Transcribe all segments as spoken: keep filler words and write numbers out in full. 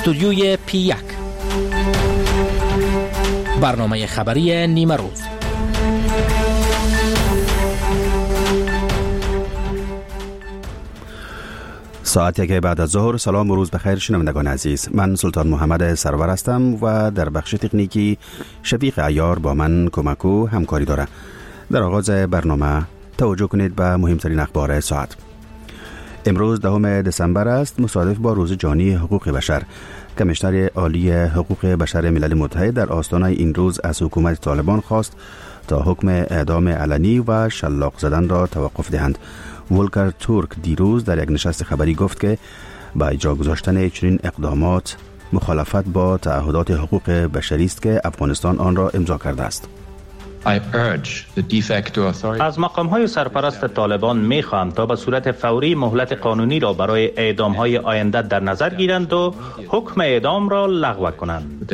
استودیوی پی یک، برنامه خبری نیمه روز. ساعت یک بعد از ظهر. سلام و روز بخیر شنوندگان عزیز، من سلطان محمد سرور هستم و در بخش تکنیکی شفیق عیار با من کمک و همکاری داره. در آغاز برنامه توجه کنید به مهمترین اخبار ساعت. امروز دهم دسامبر است، مصادف با روز جهانی حقوق بشر. کمیشنر عالی حقوق بشر ملل متحد در آستانه این روز از حکومت طالبان خواست تا حکم اعدام علنی و شلاق زدن را توقف دهند. ولکر تورک دیروز در یک نشست خبری گفت که با اجرا گذاشتن چنین اقدامات مخالفت با تعهدات حقوق بشری است که افغانستان آن را امضا کرده است. از مقام‌های سرپرست طالبان می‌خواهم تا به صورت فوری مهلت قانونی را برای اعدام‌های آینده در نظر گیرند و حکم اعدام را لغو کنند.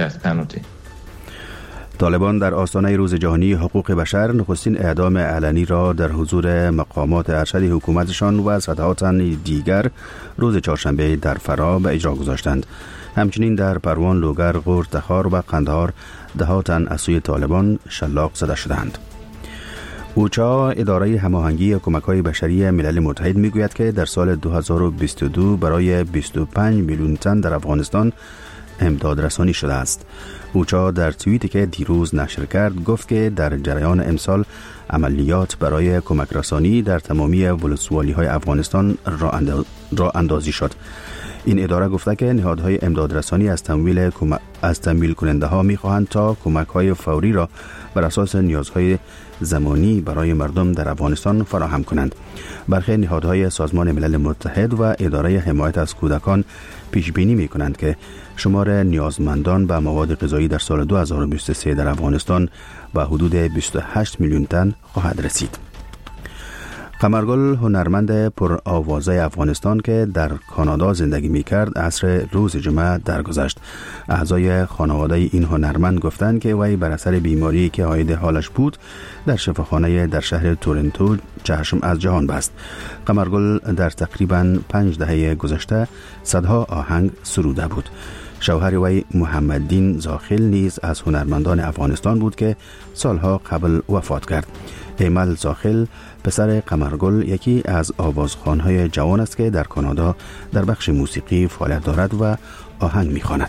طالبان در آستانه روز جهانی حقوق بشر نخستین اعدام علنی را در حضور مقامات ارشد حکومتشان و صدها تن دیگر روز چهارشنبه در فرا به اجرا گذاشتند. همچنین در پروان، لوگر، غور، تخار و قندهار ده تن از سوی طالبان شلاق زده شدند. اوچا، اداره هماهنگی کمک‌های بشری ملل متحد میگوید که در سال دو هزار و بیست و دو برای بیست و پنج میلیون تن در افغانستان امداد رسانی شده است. اوچا در توییتی که دیروز نشر کرد گفت که در جریان امسال عملیات برای کمک رسانی در تمامی ولسوالی‌های افغانستان را اندازی شد. این اداره گفته که نهادهای امداد رسانی از تمویل از تمویل کننده ها می خواهند تا کمک های فوری را بر اساس نیازهای زمانی برای مردم در افغانستان فراهم کنند. برخی نهادهای سازمان ملل متحد و اداره حمایت از کودکان پیش بینی می کنند که شمار نیازمندان به مواد غذایی در سال دو هزار و بیست و سه در افغانستان به حدود بیست و هشت میلیون تن خواهد رسید. قمرگل، هنرمند پر آوازه افغانستان که در کانادا زندگی می کرد، عصر روز جمعه درگذشت. اعضای خانواده این هنرمند گفتند که وی بر اثر بیماری که عاید حالش بود در شفاخانه در شهر تورنتو چشم از جهان بست. قمرگل در تقریباً پنج دهه گذشته صدها آهنگ سروده بود. شوهر وی محمددین زاخل نیز از هنرمندان افغانستان بود که سالها قبل وفات کرد. ایمل زاخل، پسر قمرگل، یکی از آوازخوان‌های جوان است که در کانادا در بخش موسیقی فعالیت دارد و آهنگ می‌خواند.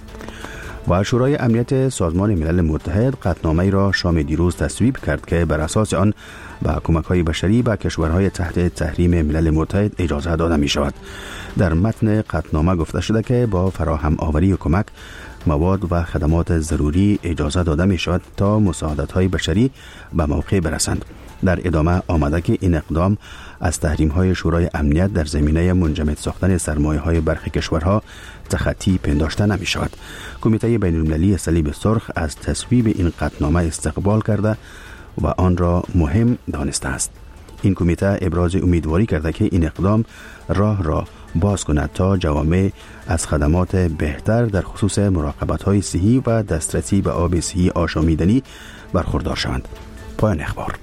و شورای امنیت سازمان ملل متحد قطعنامه‌ای را شام دیروز تصویب کرد که بر اساس آن با کمک‌های بشری به کشورهای تحت تحریم ملل متحد اجازه داده می‌شود. در متن قطعنامه گفته شده که با فراهم آوری کمک، مواد و خدمات ضروری اجازه داده می شود تا مساعدت‌های بشری به موقع برسند. در ادامه آمده که این اقدام از تحریم‌های شورای امنیت در زمینه منجمد ساختن سرمایه‌های برخی کشورها تخطی پنداشته نمی شود. کمیته بین‌المللی صلیب سرخ از تصویب این قطعنامه استقبال کرده و آن را مهم دانسته است. این کمیته ابراز امیدواری کرده که این اقدام راه را باز کند تا جوامع از خدمات بهتر در خصوص مراقبت‌های صحی و دسترسی به آب صحی آشامیدنی برخوردار شوند. پایان اخبار.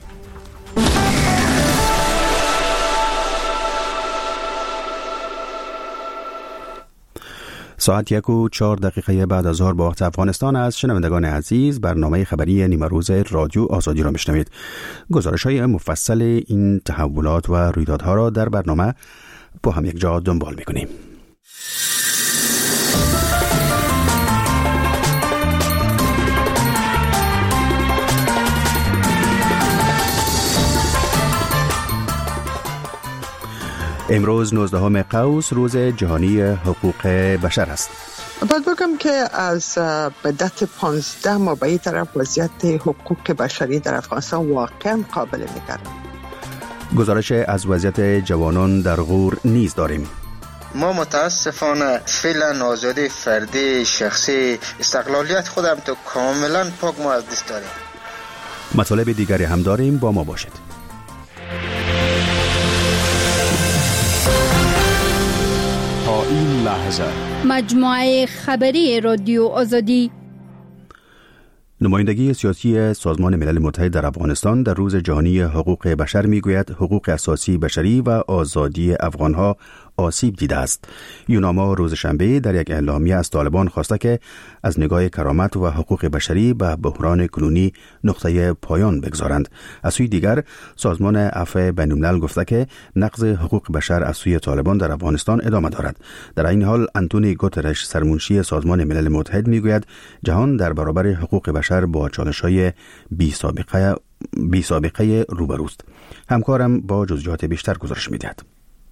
ساعت یک و چهار دقیقه بعد از ظهر با وقت افغانستان است. شنوندگان عزیز، برنامه خبری نیمه روز رادیو آزادی را میشنوید. گزارش های مفصل این تحولات و رویدادها را در برنامه با هم یک جا دنبال میکنیم. امروز نوزدهم قوس روز جهانی حقوق بشر است. باید بگم که از بدت پانزده ماه به این طرف وضعیت حقوق بشری در افغانستان واقعا قابل نگرانی. گزارش از وضعیت جوانان در غور نیز داریم. ما متاسفانه فعلا آزادی فردی شخصی استقلالیت خودم تو کاملا پاک ما از دست داریم. مطالب دیگری هم داریم، با ما باشید. تا این لحظه مجموعه خبری رادیو آزادی. نمایندگی سیاسی سازمان ملل متحد در افغانستان در روز جهانی حقوق بشر میگوید حقوق اساسی بشری و آزادی افغانها آسیب دیده است. یوناما روز شنبه در یک اعلامیه از طالبان خواسته که از نگاه کرامت و حقوق بشری به بحران کنونی نقطه پایان بگذارند. از سوی دیگر سازمان عفو بین‌الملل گفته که نقض حقوق بشر از سوی طالبان در افغانستان ادامه دارد. در این حال انتونی گوترش سرمنشی سازمان ملل متحد میگوید جهان در برابر حقوق بشر با چالش‌های بی سابقه بی سابقه روبروست. همکارم با جزئیات بیشتر گزارش می‌دهد.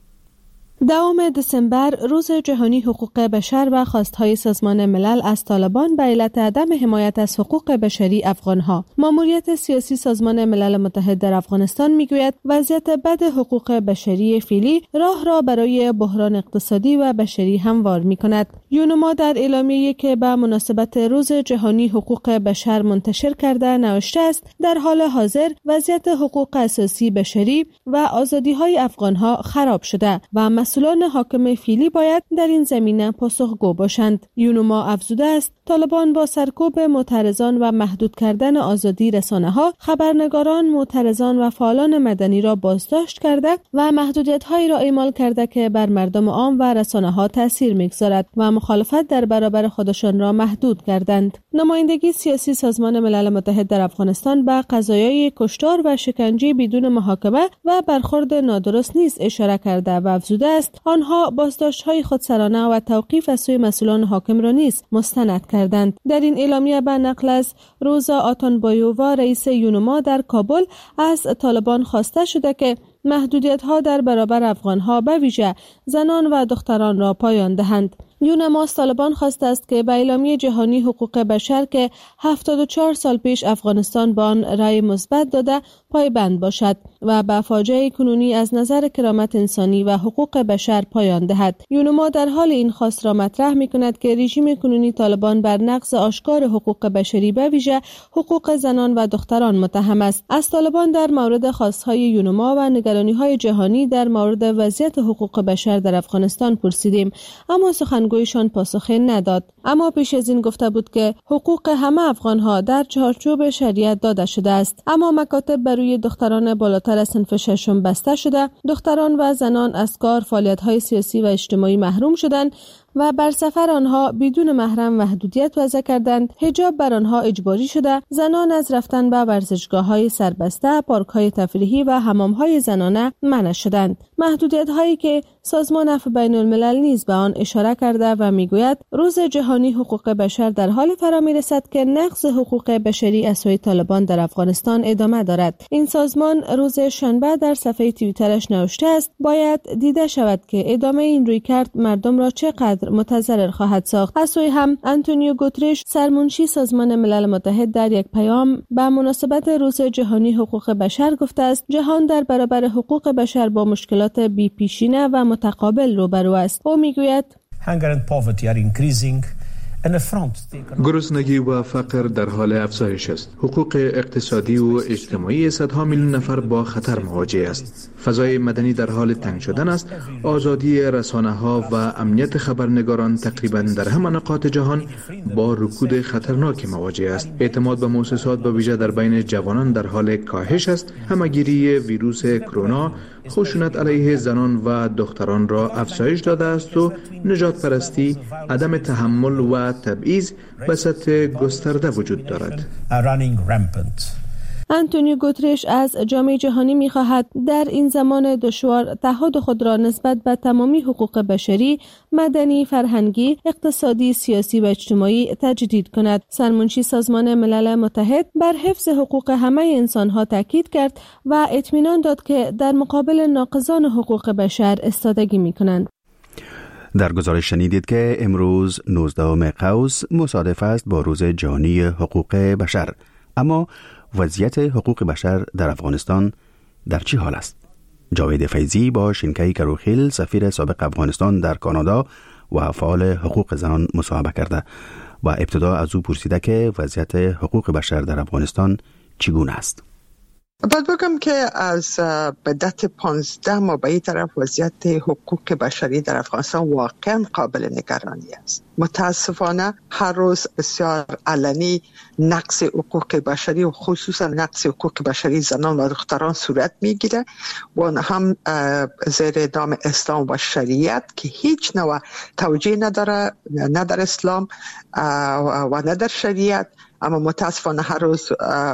دوم دسامبر روز جهانی حقوق بشر و خواستهای سازمان ملل از طالبان به علت عدم حمایت از حقوق بشری افغانها. ماموریت سیاسی سازمان ملل متحد در افغانستان میگوید وضعیت بد حقوق بشری فعلی راه را برای بحران اقتصادی و بشری هموار میکند. یونما در اعلامیه‌ای که به مناسبت روز جهانی حقوق بشر منتشر کرده نوشته است در حال حاضر وضعیت حقوق اساسی بشری و آزادی‌های افغانها خراب شده و مسئولان حاکم فعلی باید در این زمینه پاسخگو باشند. یونما افزوده است طالبان با سرکوب معترضان و محدود کردن آزادی رسانه‌ها، خبرنگاران، معترضان و فعالان مدنی را بازداشت کرده و محدودیت‌هایی را اعمال کرده که بر مردم عام و رسانه‌ها تأثیر می‌گذارد و مخالفت در برابر خودشان را محدود کردند. نمایندگی سیاسی سازمان ملل متحد در افغانستان به قضایای کشتار و شکنجه بدون محاکمه و برخورد نادرست نیز اشاره کرده و افزوده است آنها بازداشت‌های خودسرانه و توقیف از سوی مسئولان حاکم را نیز مستند کردند. در این اعلامیه به نقل از روزا آتانبایووا رئیس یونما در کابل از طالبان خواسته شده که محدودیت‌ها در برابر افغان‌ها به ویژه زنان و دختران را پایان دهند. یونما از طالبان خواسته است که به اعلامیه جهانی حقوق بشر که هفتاد و چهار سال پیش افغانستان با آن رأی مثبت داده پایبند باشد و به فاجعه کنونی از نظر کرامت انسانی و حقوق بشر پایان دهد. یونما در حال این خواست را مطرح می‌کند که رژیم کنونی طالبان بر نقض آشکار حقوق بشری به ویژه حقوق زنان و دختران متهم است. از طالبان در مورد خواست‌های یونما و نگرانی‌های جهانی در مورد وضعیت حقوق بشر در افغانستان پرسیدیم، اما سخنگویشان پاسخی نداد. اما پیش از این گفته بود که حقوق همه افغان‌ها در چارچوب شریعت داده شده است، اما مکاتب بر روی دختران بالاتر از صنف ششم بسته شده، دختران و زنان از کار، فعالیت‌های سیاسی و اجتماعی محروم شدند و بر سفر آنها بدون محرم محدودیت وضع کردند، حجاب بر آنها اجباری شده، زنان از رفتن به ورزشگاه‌های سربسته، پارک‌های تفریحی و حمام‌های زنانه منع شدند. محدودیت‌هایی که سازمان عفو بین‌الملل نیز به آن اشاره کرده و میگوید روز جهانی حقوق بشر در حال فرا میرسد که نقض حقوق بشری از سوی طالبان در افغانستان ادامه دارد. این سازمان روز شنبه در صفحه توییترش نوشته است باید دیده شود که ادامه این رویکرد مردم را چقدر متضرر خواهد ساخت. از سوی هم انتونیو گوترش سرمنشی سازمان ملل متحد در یک پیام به مناسبت روز جهانی حقوق بشر گفته است جهان در برابر حقوق بشر با مشکلات بی پیشینه و متقابل روبرو است. او میگوید گرسنگی و فقر در حال افزایش است. حقوق اقتصادی و اجتماعی صدها میلیون نفر با خطر مواجه است. فضای مدنی در حال تنگ شدن است. آزادی رسانه‌ها و امنیت خبرنگاران تقریبا در همه نقاط جهان با رکود خطرناک مواجه است. اعتماد به مؤسسات به ویژه در بین جوانان در حال کاهش است. همه‌گیری ویروس کرونا خشونت علیه زنان و دختران را افزایش داده است و نجات پرستی، عدم تحمل و تبعیض به سطح گسترده وجود دارد. انتونیو گوترش از جامعه جهانی می‌خواهد در این زمان دشوار تعهد خود را نسبت به تمامی حقوق بشری، مدنی، فرهنگی، اقتصادی، سیاسی و اجتماعی تجدید کند. سرمنشی سازمان ملل متحد بر حفظ حقوق همه انسان‌ها تاکید کرد و اطمینان داد که در مقابل ناقضان حقوق بشر ایستادگی می‌کنند. در گزارش شنیدید که امروز نوزدهم قوس مصادف است با روز جهانی حقوق بشر. اما وضعیت حقوق بشر در افغانستان در چه حال است؟ جاوید فیضی با شینکای کروخیل سفیر سابق افغانستان در کانادا و فعال حقوق زنان مصاحبه کرده و ابتدا از او پرسیده که وضعیت حقوق بشر در افغانستان چگونه است؟ باید بگم که از مدت پانزده ماه به این طرف وضعیت حقوق بشری در افغانستان واقعا قابل نگرانی است. متاسفانه هر روز بسیار علنی نقض حقوق بشری و خصوصا نقض حقوق بشری زنان و دختران صورت میگیره و هم زیر نام اسلام و شریعت که هیچ نوع توجیه نداره، نه در اسلام و نه در شریعت، اما متاسفانه هر روز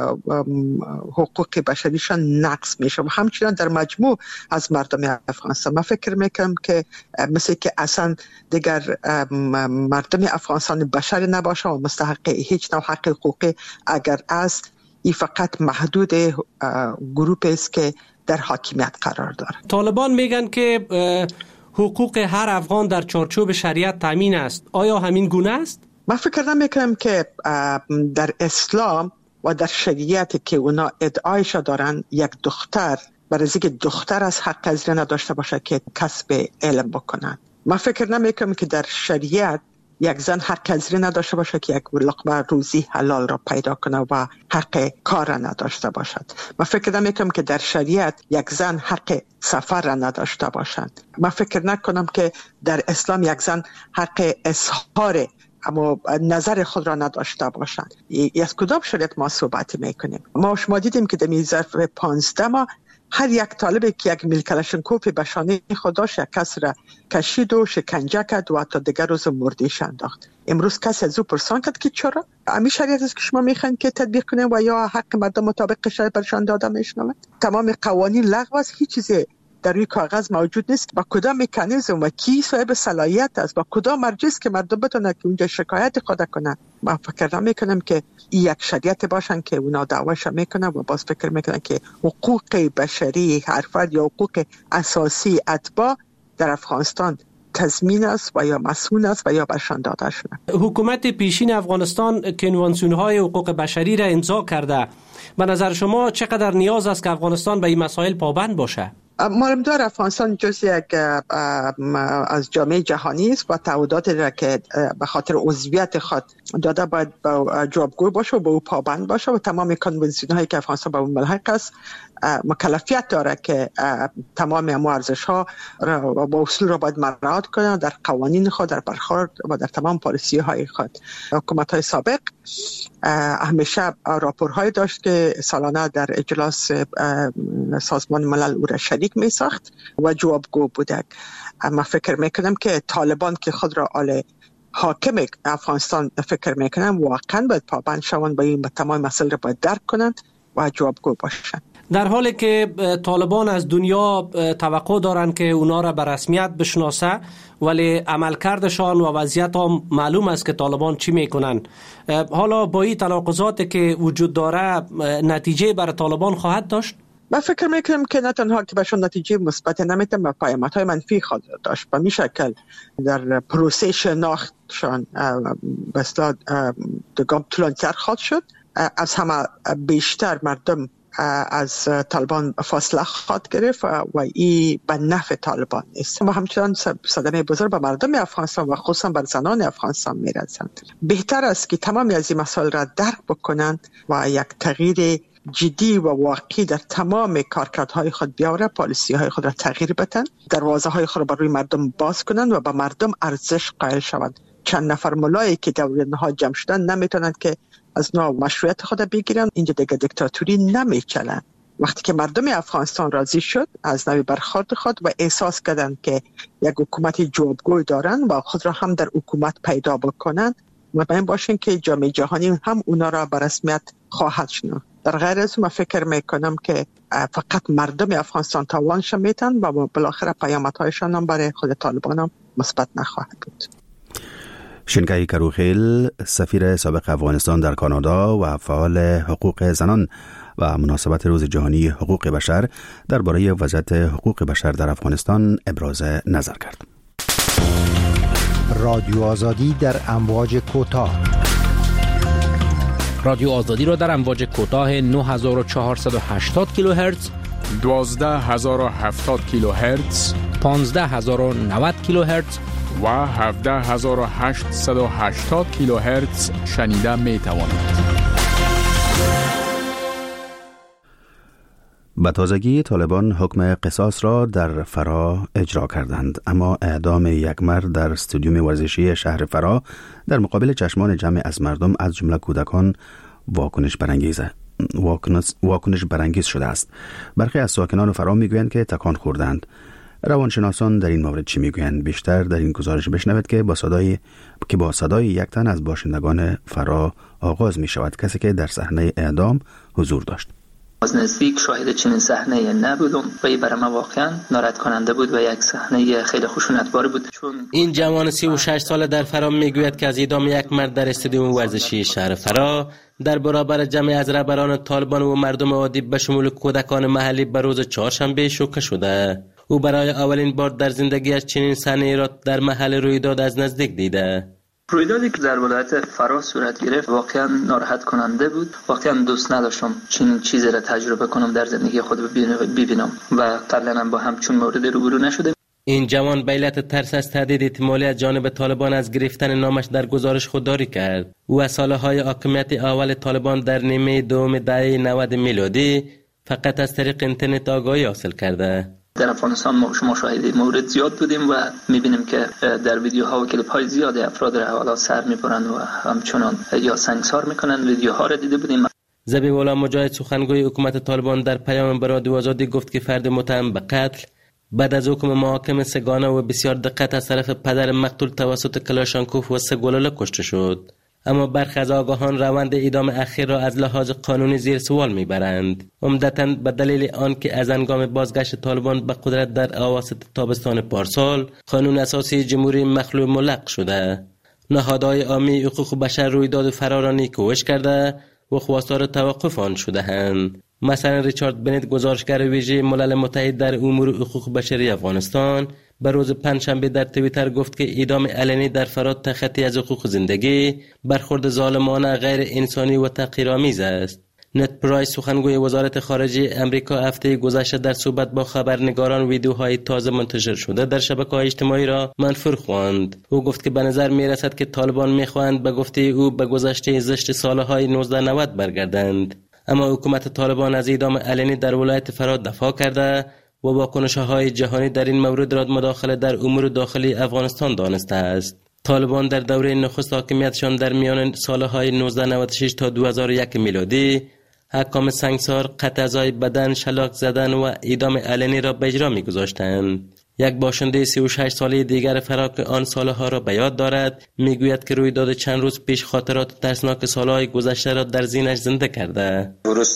حقوق بشریشان نقض میشه و همچنان در مجموع از مردم افغانستان. من فکر میکنم که مثل که اصلا دیگر مردم افغانستان بشر نباشه و مستحق هیچ نوع حق حقوقی اگر است، این فقط محدود گروه است که در حاکمیت قرار داره. طالبان میگن که حقوق هر افغان در چارچوب شریعت تامین است. آیا همین گونه است؟ من فکر نمیکنم که در اسلام و در شریعت که اونا ادعایش دارن یک دختر برای اینکه دختر از حق از نداشته باشه که کسب علم بکنن. من فکر نمیکنم که در شریعت یک زن حق از نداشته باشه که یک لقمه روزی حلال را پیدا کنه و حق کار را نداشته باشد. من فکر نمیکنم که در شریعت یک زن حق سفر را نداشته باشد. من فکر نکنم که در اسلام یک زن حق اظهار اما نظر خود را نداشته باشند. از کدام شریعت ما صحبت میکنیم؟ ما شما دیدیم که در ظرف پانزده ماه هر یک طالبی که یک میل کلاشینکوف به شانه خود داشت یک کس را کشید و شکنجه کرد و حتی دیگر روز مردیش انداخت. امروز کسی از او پرسان کرد که چرا؟ همین شریعت است که شما میخواین که تطبیق کنیم و یا حق مردم مطابق شریعت برشان داده میشنوند؟ تمام قوانین لغو است، هیچ چیزی در روی کاغذ موجود نیست. با کدام مکانیزم و کی صاحب صلاحیت است، با کدام مرجع است که مردم بتونن که اونجا شکایت خود کنن؟ من فکر نمیکنم که این یک شریعت باشن که اونا دعواش میکنن و باز فکر میکنن که حقوق بشری هر فرد یا حقوق اساسی اتباع در افغانستان تضمین است و یا مسئول است و یا برشان داده شده. حکومت پیشین افغانستان کنوانسیون‌های حقوق بشری را امضا کرده. به نظر شما چقدر نیاز است که افغانستان به این مسائل پابند باشه؟ معلومدار افغانستان جز یک از جامعه جهانی است و تعهداتی را که به خاطر عضویت خود داده باید جوابگو باشه و به او پابند باشه و تمام کنوانسیون هایی که افغانستان به اون ملحق است مکلفیت داره که تمام امو ارزش ها و با اصول را باید مراعات کنه در قوانین خود، در برخورد و در تمام پالیسی های خود. حکومت های سابق همیشه راپورهای داشت که سالانه در اجلاس سازمان ملل او را شریک می ساخت و جوابگو بوده. اما فکر میکنم که طالبان که خود را آل حاکم افغانستان فکر میکنم واقعا باید پابند شوند و این تمام مسائل را باید درک کنند و جوابگو باشند. در حالی که طالبان از دنیا توقع دارند که اونا را به رسمیت بشناسه، ولی عملکردشان و وضعیت هم معلوم است که طالبان چی میکنن. حالا با این تناقضات که وجود داره نتیجه برای طالبان خواهد داشت؟ من فکر میکنم که نه تنها که بهشون نتیجه مثبت نمیتون و پیامدهای منفی خواهد داشت. به می شکل در پروسه شناختشان به اصطلاح دگام طولانی‌تر خواهد شد. از همه بیشتر مردم از طالبان فاصله خواهد گرفت و این به نفع طالبان است و همچنان صدمه بزرگ به مردم افغانستان و خصوصا بر زنان افغانستان میرسند. بهتر است که تمامی از این مسائل را درک بکنند و یک تغییر جدی و واقعی در تمام کارکردهای خود بیاوره، پالیسی های خود را تغییر بدن، دروازه های خود را بر روی مردم باز کنند و به مردم ارزش قائل شوند. چند نفر ملایی که در اونها جمع شدن نمیتونند که از نوع مشروعیت خود بگیرن. اینجا دیگه دیکتاتوری نمیچلن. وقتی که مردم افغانستان راضی شد از نوع برخورد خود و احساس کردند که یک حکومت جوابگوی دارن و خود را هم در حکومت پیدا بکنن، مطمئن باشین که جامعه جهانی هم اونا را به رسمیت خواهد شناخت. در غیر از اون فکر میکنم که فقط مردم افغانستان تاوانش میتن و بالاخره پیامدهایشان هم برای خود طالبان هم مثبت نخواهد بود. شنکای کروخیل، سفیر سابق افغانستان در کانادا و فعال حقوق زنان و مناسبت روز جهانی حقوق بشر درباره وضعیت حقوق بشر در افغانستان ابراز نظر کرد. رادیو آزادی در امواج کوتاه. رادیو آزادی را در امواج کوتاه نه هزار و چهارصد و هشتاد کیلوهرتز، دوازده هزار و هفتاد کیلوهرتز، پانزده هزار و نود کیلوهرتز و هفده هزار و هشتصد و هشتاد کیلوهرتز شنیده می توانید. به تازگی طالبان حکم قصاص را در فرا اجرا کردند، اما اعدام یک مرد در استادیوم ورزشی شهر فرا در مقابل چشمان جمع از مردم از جمله کودکان واکنش برانگیزه واکنش, واکنش برانگیز شده است. برخی از ساکنان فرا میگویند که تکان خوردند. روانشناسان در این مورد چی میگویند؟ بیشتر در این گزارش بشنوید که با صدای که با صدای یک تن از باشندگان فرا آغاز می شود، کسی که در صحنه اعدام حضور داشت. از نزدیک شاهد چنین صحنه نبودم و این برای من واقعا ناراحت کننده بود و یک صحنه خیلی خشونتبار بود. چون این جوان سی و شش ساله در فرا میگوید که از اعدام یک مرد در استادیوم ورزشی شهر فرا در برابر جمعی از رهبران طالبان و مردم عادی به شمول کودکان محلی به روز چهارشنبه شوکه شده. او برای اولین بار در زندگیش چنین صحنه‌ای را در محل رویداد از نزدیک دیده. رویدادی که در ولایت فرا صورت گرفت واقعا ناراحت کننده بود. واقعا دوست نداشتم چنین چیزی را تجربه کنم، در زندگی خود ببینم و قبلا با همچون مورد روبرو نشده. این جوان به علت ترس از تهدید احتمالی از جانب طالبان از گرفتن نامش در گزارش خودداری کرد. او از سالهای حاکمیت اول طالبان در نیمه دوم دهه نود میلادی فقط از طریق اینترنت آگاهی حاصل کرده. در افغانستان ما شما شاهد مورد زیاد بودیم و میبینیم که در ویدیوها و کلیپ های زیاد افراد را حوالا سر میبرند و همچنان یا سنگسار میکنند. ویدیوها را دیده بودیم. ذبیح مجاهد سخنگوی حکومت طالبان در پیام به رادیو آزادی گفت که فرد متهم به قتل بعد از حکم محاکمه سگانه و بسیار دقت از طرف پدر مقتول توسط کلاشانکوف و سه گلوله کشته شد. اما برخی از آگاهان روند اعدام اخیر را از لحاظ قانونی زیر سوال میبرند، عمدتاً به دلیل آنکه از هنگام بازگشت طالبان به قدرت در اواسط تابستان پارسال قانون اساسی جمهوری مخلوع ملغا شده. نهادهای عامی حقوق بشر رویداد فرا را نیکوش کرده و خواستار توقف آن شده‌اند. مثلا ریچارد بنت، گزارشگر ویژه ملل متحد در امور حقوق بشری افغانستان، به روز پنجشنبه در توییتر گفت که اعدام علنی در فرا تخطی از حقوق زندگی، برخورد ظالمانه، غیر انسانی و تحقیرآمیز است. نت پرایس، سخنگوی وزارت خارجه امریکا، هفته گذشته در صحبت با خبرنگاران ویدیوهای تازه منتشر شده در شبکه‌های اجتماعی را منفور خواند. او گفت که به نظر می‌رسد که طالبان می‌خواهند به گفته او به گذشته زشت سالهای نوزده نود برگردند. اما حکومت طالبان از اعدام علنی در ولایت فرا دفاع کرده و واکنش‌های جهانی در این مورد را مداخله در امور داخلی افغانستان دانسته است. طالبان در دوره نخست حاکمیتشان در میان سالهای نوزده نود و شش تا دو هزار و یک میلادی احکام سنگسار، قطع اعضای بدن، شلاق زدن و اعدام علنی را به اجرا می‌گذاشتند. یک باشنده سی و شش ساله دیگر فرا که آن سالها را به یاد دارد میگوید که رویداد چند روز پیش خاطرات ترسناک سالهای گذشته را در ذهنش زنده کرده.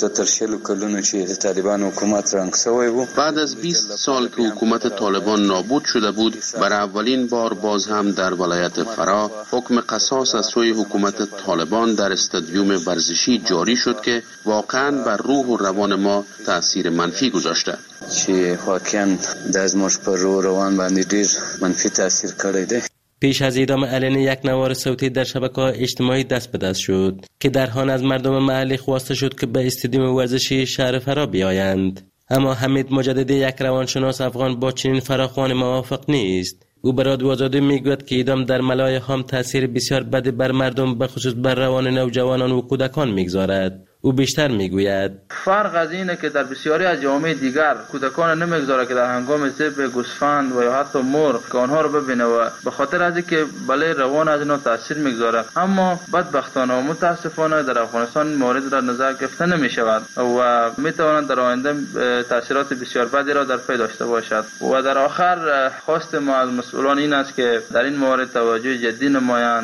بعد از بیست سال که حکومت طالبان نابود شده بود، برای اولین بار باز هم در ولایت فرا حکم قصاص از سوی حکومت طالبان در استادیوم ورزشی جاری شد که واقعا بر روح و روان ما تأثیر منفی گذاشته. چې واقعا د ازموش پر رو روان باندې ډیر منفي تاثیر کړی دی. پیش از اعدام علنی یک نوار صوتی در شبکه‌های اجتماعی دست به دست شد که در آن از مردم محلی خواسته شد که به استادیوم ورزشی شهر فرا بیایند. اما حمید مجددی، یک روانشناس افغان، با چنین فراخوانی موافق نیست. او به رادیو آزادی میگوید که اعدام در ملای هم تاثیر بسیار بدی بر مردم، به خصوص بر روان نوجوانان و کودکان میگذارد. او بیشتر میگوید فرق از اینه که در بسیاری از جوامع دیگر کودکان نمیگذاره که در هنگام ذبح گوسفند و یا حتی مرغ که آنها رو ببینه و به خاطر از اینکه بله روان از اینا تاثیر میگذاره. اما بدبختانه و متاسفانه در افغانستان مورد را نظر گرفته نمی شود و میتواند در آینده تاثیرات بسیار بدی را در پی داشته باشد. و در آخر خواست ما از مسئولان این است که در این مورد توجه جدی نمایند.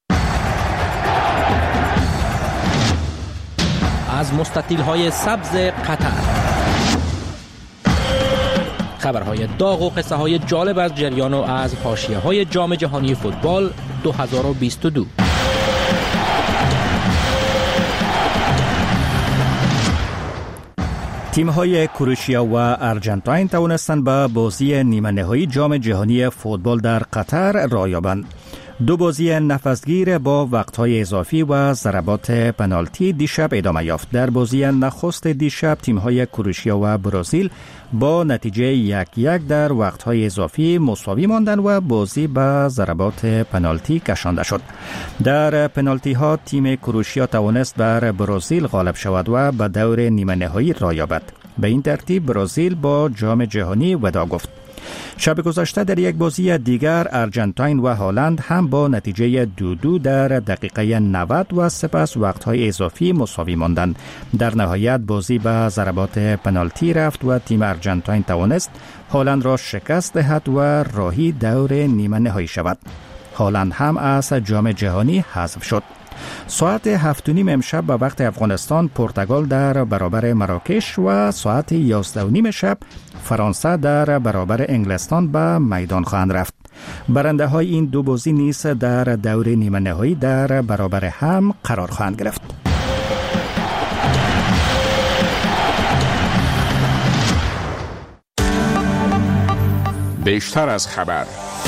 از مستطیل‌های سبز قطر، خبرهای داغ و قصه های جالب از جریان و از حاشیه‌های جام جهانی فوتبال دو هزار و بیست و دو. تیم‌های کروشیا و ارجنتاین توانستند به بازی نیمه نهایی جام جهانی فوتبال در قطر راه یابند. دو بازی نفسگیر با وقت‌های اضافی و ضربات پنالتی دیشب ادامه یافت. در بازی نخست دیشب تیم‌های کروشیا و برزیل با نتیجه یک یک در وقت‌های اضافی مساوی ماندند و بازی به ضربات پنالتی کشانده شد. در پنالتی‌ها تیم کروشیا توانست بر برزیل غالب شود و به دور نیمه نهایی راه یابد. به این ترتیب برزیل با جام جهانی وداع گفت. شب گذشته در یک بازی دیگر ارژانتین و هلند هم با نتیجه دو دو در دقیقه نود و سپس وقت‌های اضافی مساوی ماندند. در نهایت بازی به ضربات پنالتی رفت و تیم ارژانتین توانست هلند را شکست دهد و راهی دور نیمه نهایی شود. هلند هم از جام جهانی حذف شد. ساعت هفت و نیم امشب به وقت افغانستان پرتغال در برابر مراکش و ساعت یازده و نیم شب فرانسه در برابر انگلستان به میدان خواهند رفت. برنده های این دو بازی نیز در دور نیمه نهایی در برابر هم قرار خواهند گرفت. بیشتر از خبر.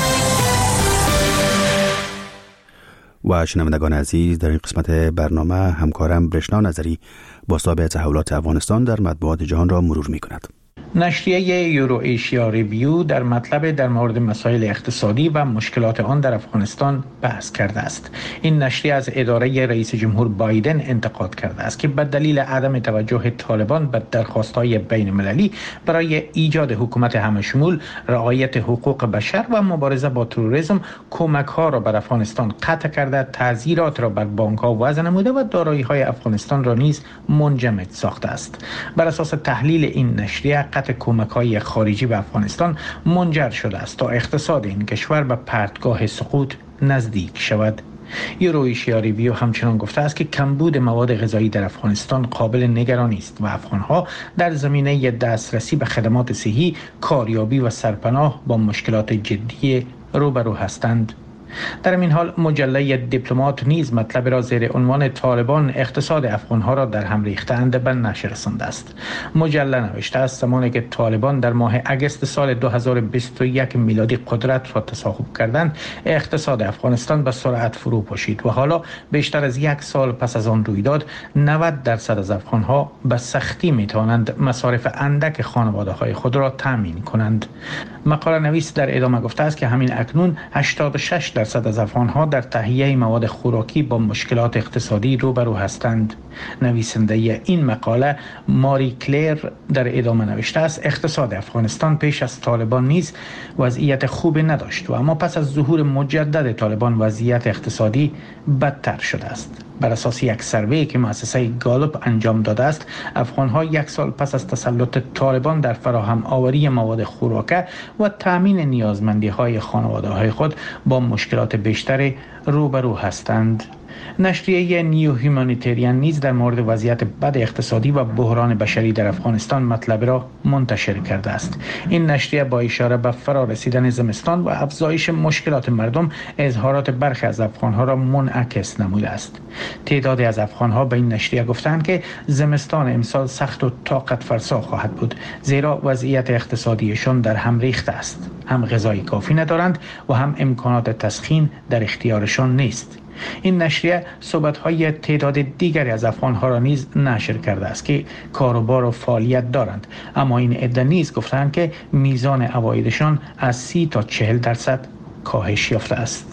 و شنوندگان عزیز، در این قسمت برنامه همکارم برشنا نظری با صاحب تحولات افغانستان در مطبوعات جهان را مرور می کند. نشریه یورو ایشیا ریویو در مطلب در مورد مسائل اقتصادی و مشکلات آن در افغانستان بحث کرده است. این نشریه از اداره رئیس جمهور بایدن انتقاد کرده است که به دلیل عدم توجه طالبان به درخواست‌های بین‌المللی برای ایجاد حکومت همه‌شمول، رعایت حقوق بشر و مبارزه با تروریسم کمک‌ها را بر افغانستان قطع کرده، تعزیرات را بر بانک‌ها وضع نموده و دارایی‌های افغانستان را نیز منجمد ساخته است. بر اساس تحلیل این نشریه قطع کمک‌های خارجی به افغانستان منجر شده است تا اقتصاد این کشور به پرتگاه سقوط نزدیک شود. یورو ایشیا ریویو همچنان گفته است که کمبود مواد غذایی در افغانستان قابل نگرانی است و افغان‌ها در زمینه دسترسی به خدمات صحی، کاریابی و سرپناه با مشکلات جدی روبرو هستند. در این حال مجله دیپلمات نیز مطلب را زیر عنوان طالبان اقتصاد افغانها را در هم ریخته‌اند به نشر رسانده است. مجله نوشته است زمانی که طالبان در ماه اگست سال دو هزار و بیست و یک میلادی قدرت را تصاحب کردند، اقتصاد افغانستان به سرعت فرو پاشید و حالا بیشتر از یک سال پس از آن رویداد نود درصد از افغانها به سختی می‌توانند مصارف اندک خانواده‌های خود را تامین کنند. مقاله نویس در ادامه گفته است که همین اکنون هشتاد و شش درصد از افغان‌ها در تهیه مواد خوراکی با مشکلات اقتصادی روبرو هستند. نویسنده این مقاله ماری کلیر در ادامه نوشته است اقتصاد افغانستان پیش از طالبان نیز وضعیت خوبی نداشت و اما پس از ظهور مجدد طالبان وضعیت اقتصادی بدتر شده است. بر اساس یک سروی که مؤسسه گالوپ انجام داده است، افغان‌ها یک سال پس از تسلط طالبان در فراهم آوری مواد خوراک و تامین نیازمندی‌های خانواده‌های خود با مشکلات بیشتری روبرو هستند. نشریه نیو هیومانیتریان نیز در مورد وضعیت بد اقتصادی و بحران بشری در افغانستان مطلب را منتشر کرده است. این نشریه با اشاره به فرا رسیدن زمستان و افزایش مشکلات مردم، اظهارات برخی از افغانها را منعکس نموده است. تعدادی از افغانها به این نشریه گفتند که زمستان امسال سخت و طاقت فرسا خواهد بود، زیرا وضعیت اقتصادیشان در هم ریخته است. هم غذای کافی ندارند و هم امکانات تسخین در اختیارشان نیست. این نشریه صحبت‌های تعداد دیگری از افغان‌ها را نیز نشر کرده است که کاروبار و فعالیت دارند، اما این عده نیز گفتند که میزان عوایدشان از سی تا چهل درصد کاهش یافته است.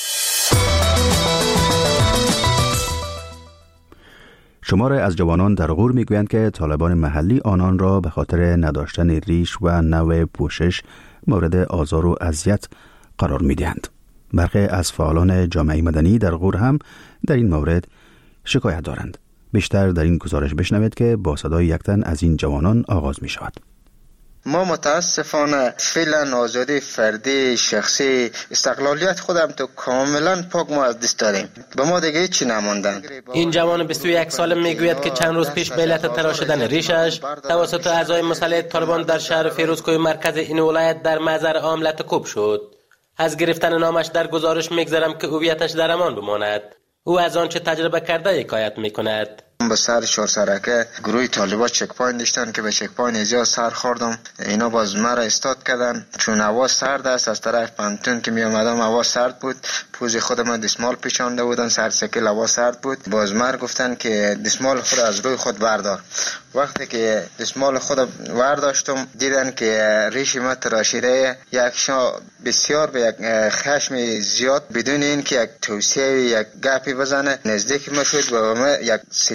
شماری از جوانان در غور میگویند که طالبان محلی آنان را به خاطر نداشتن ریش و نوع پوشش مورد آزار و اذیت قرار میدهند. برخی از فعالان جامعه مدنی در غور هم در این مورد شکایت دارند. بیشتر در این گزارش بشنوید که با صدای یک تن از این جوانان آغاز می شود. ما متاسفانه فعلا آزادی فردی شخصی استقلالیت خودم تو کاملا پاک ما از دست داریم. به ما دیگه چی نماندن. این جوان بیست و یک ساله میگوید که چند روز پیش به علت تراشیدن ریشش توسط اعضای مسلح طالبان در شهر فیروزکوه مرکز این ولایت در محضر عاملت کوب شد. از گرفتن نامش در گزارش میگذارم که هویتش در امان بماند. او از آنچه تجربه کرده حکایت میکند. به سر چهار سرکه گروه طالبان چک پوینت داشتن که به چک پوینت زیاد سر خوردم. اینا باز مرا استاد کردن چون هوا سرد است. از طرف پانتون که می اومدم هوا سرد بود، پوز خودم دستمال پیچانده بودن، سر سکل هوا سرد بود. باز مر گفتن که دستمال خود از روی خود بردار. وقتی که دستمال خود برداشتم دیدن که ریش ما تراشیده، یک شا بسیار به یک خشم زیاد بدون این که یک توصیه یک گپی بزنه نزدیک ما شد و ما یک سلی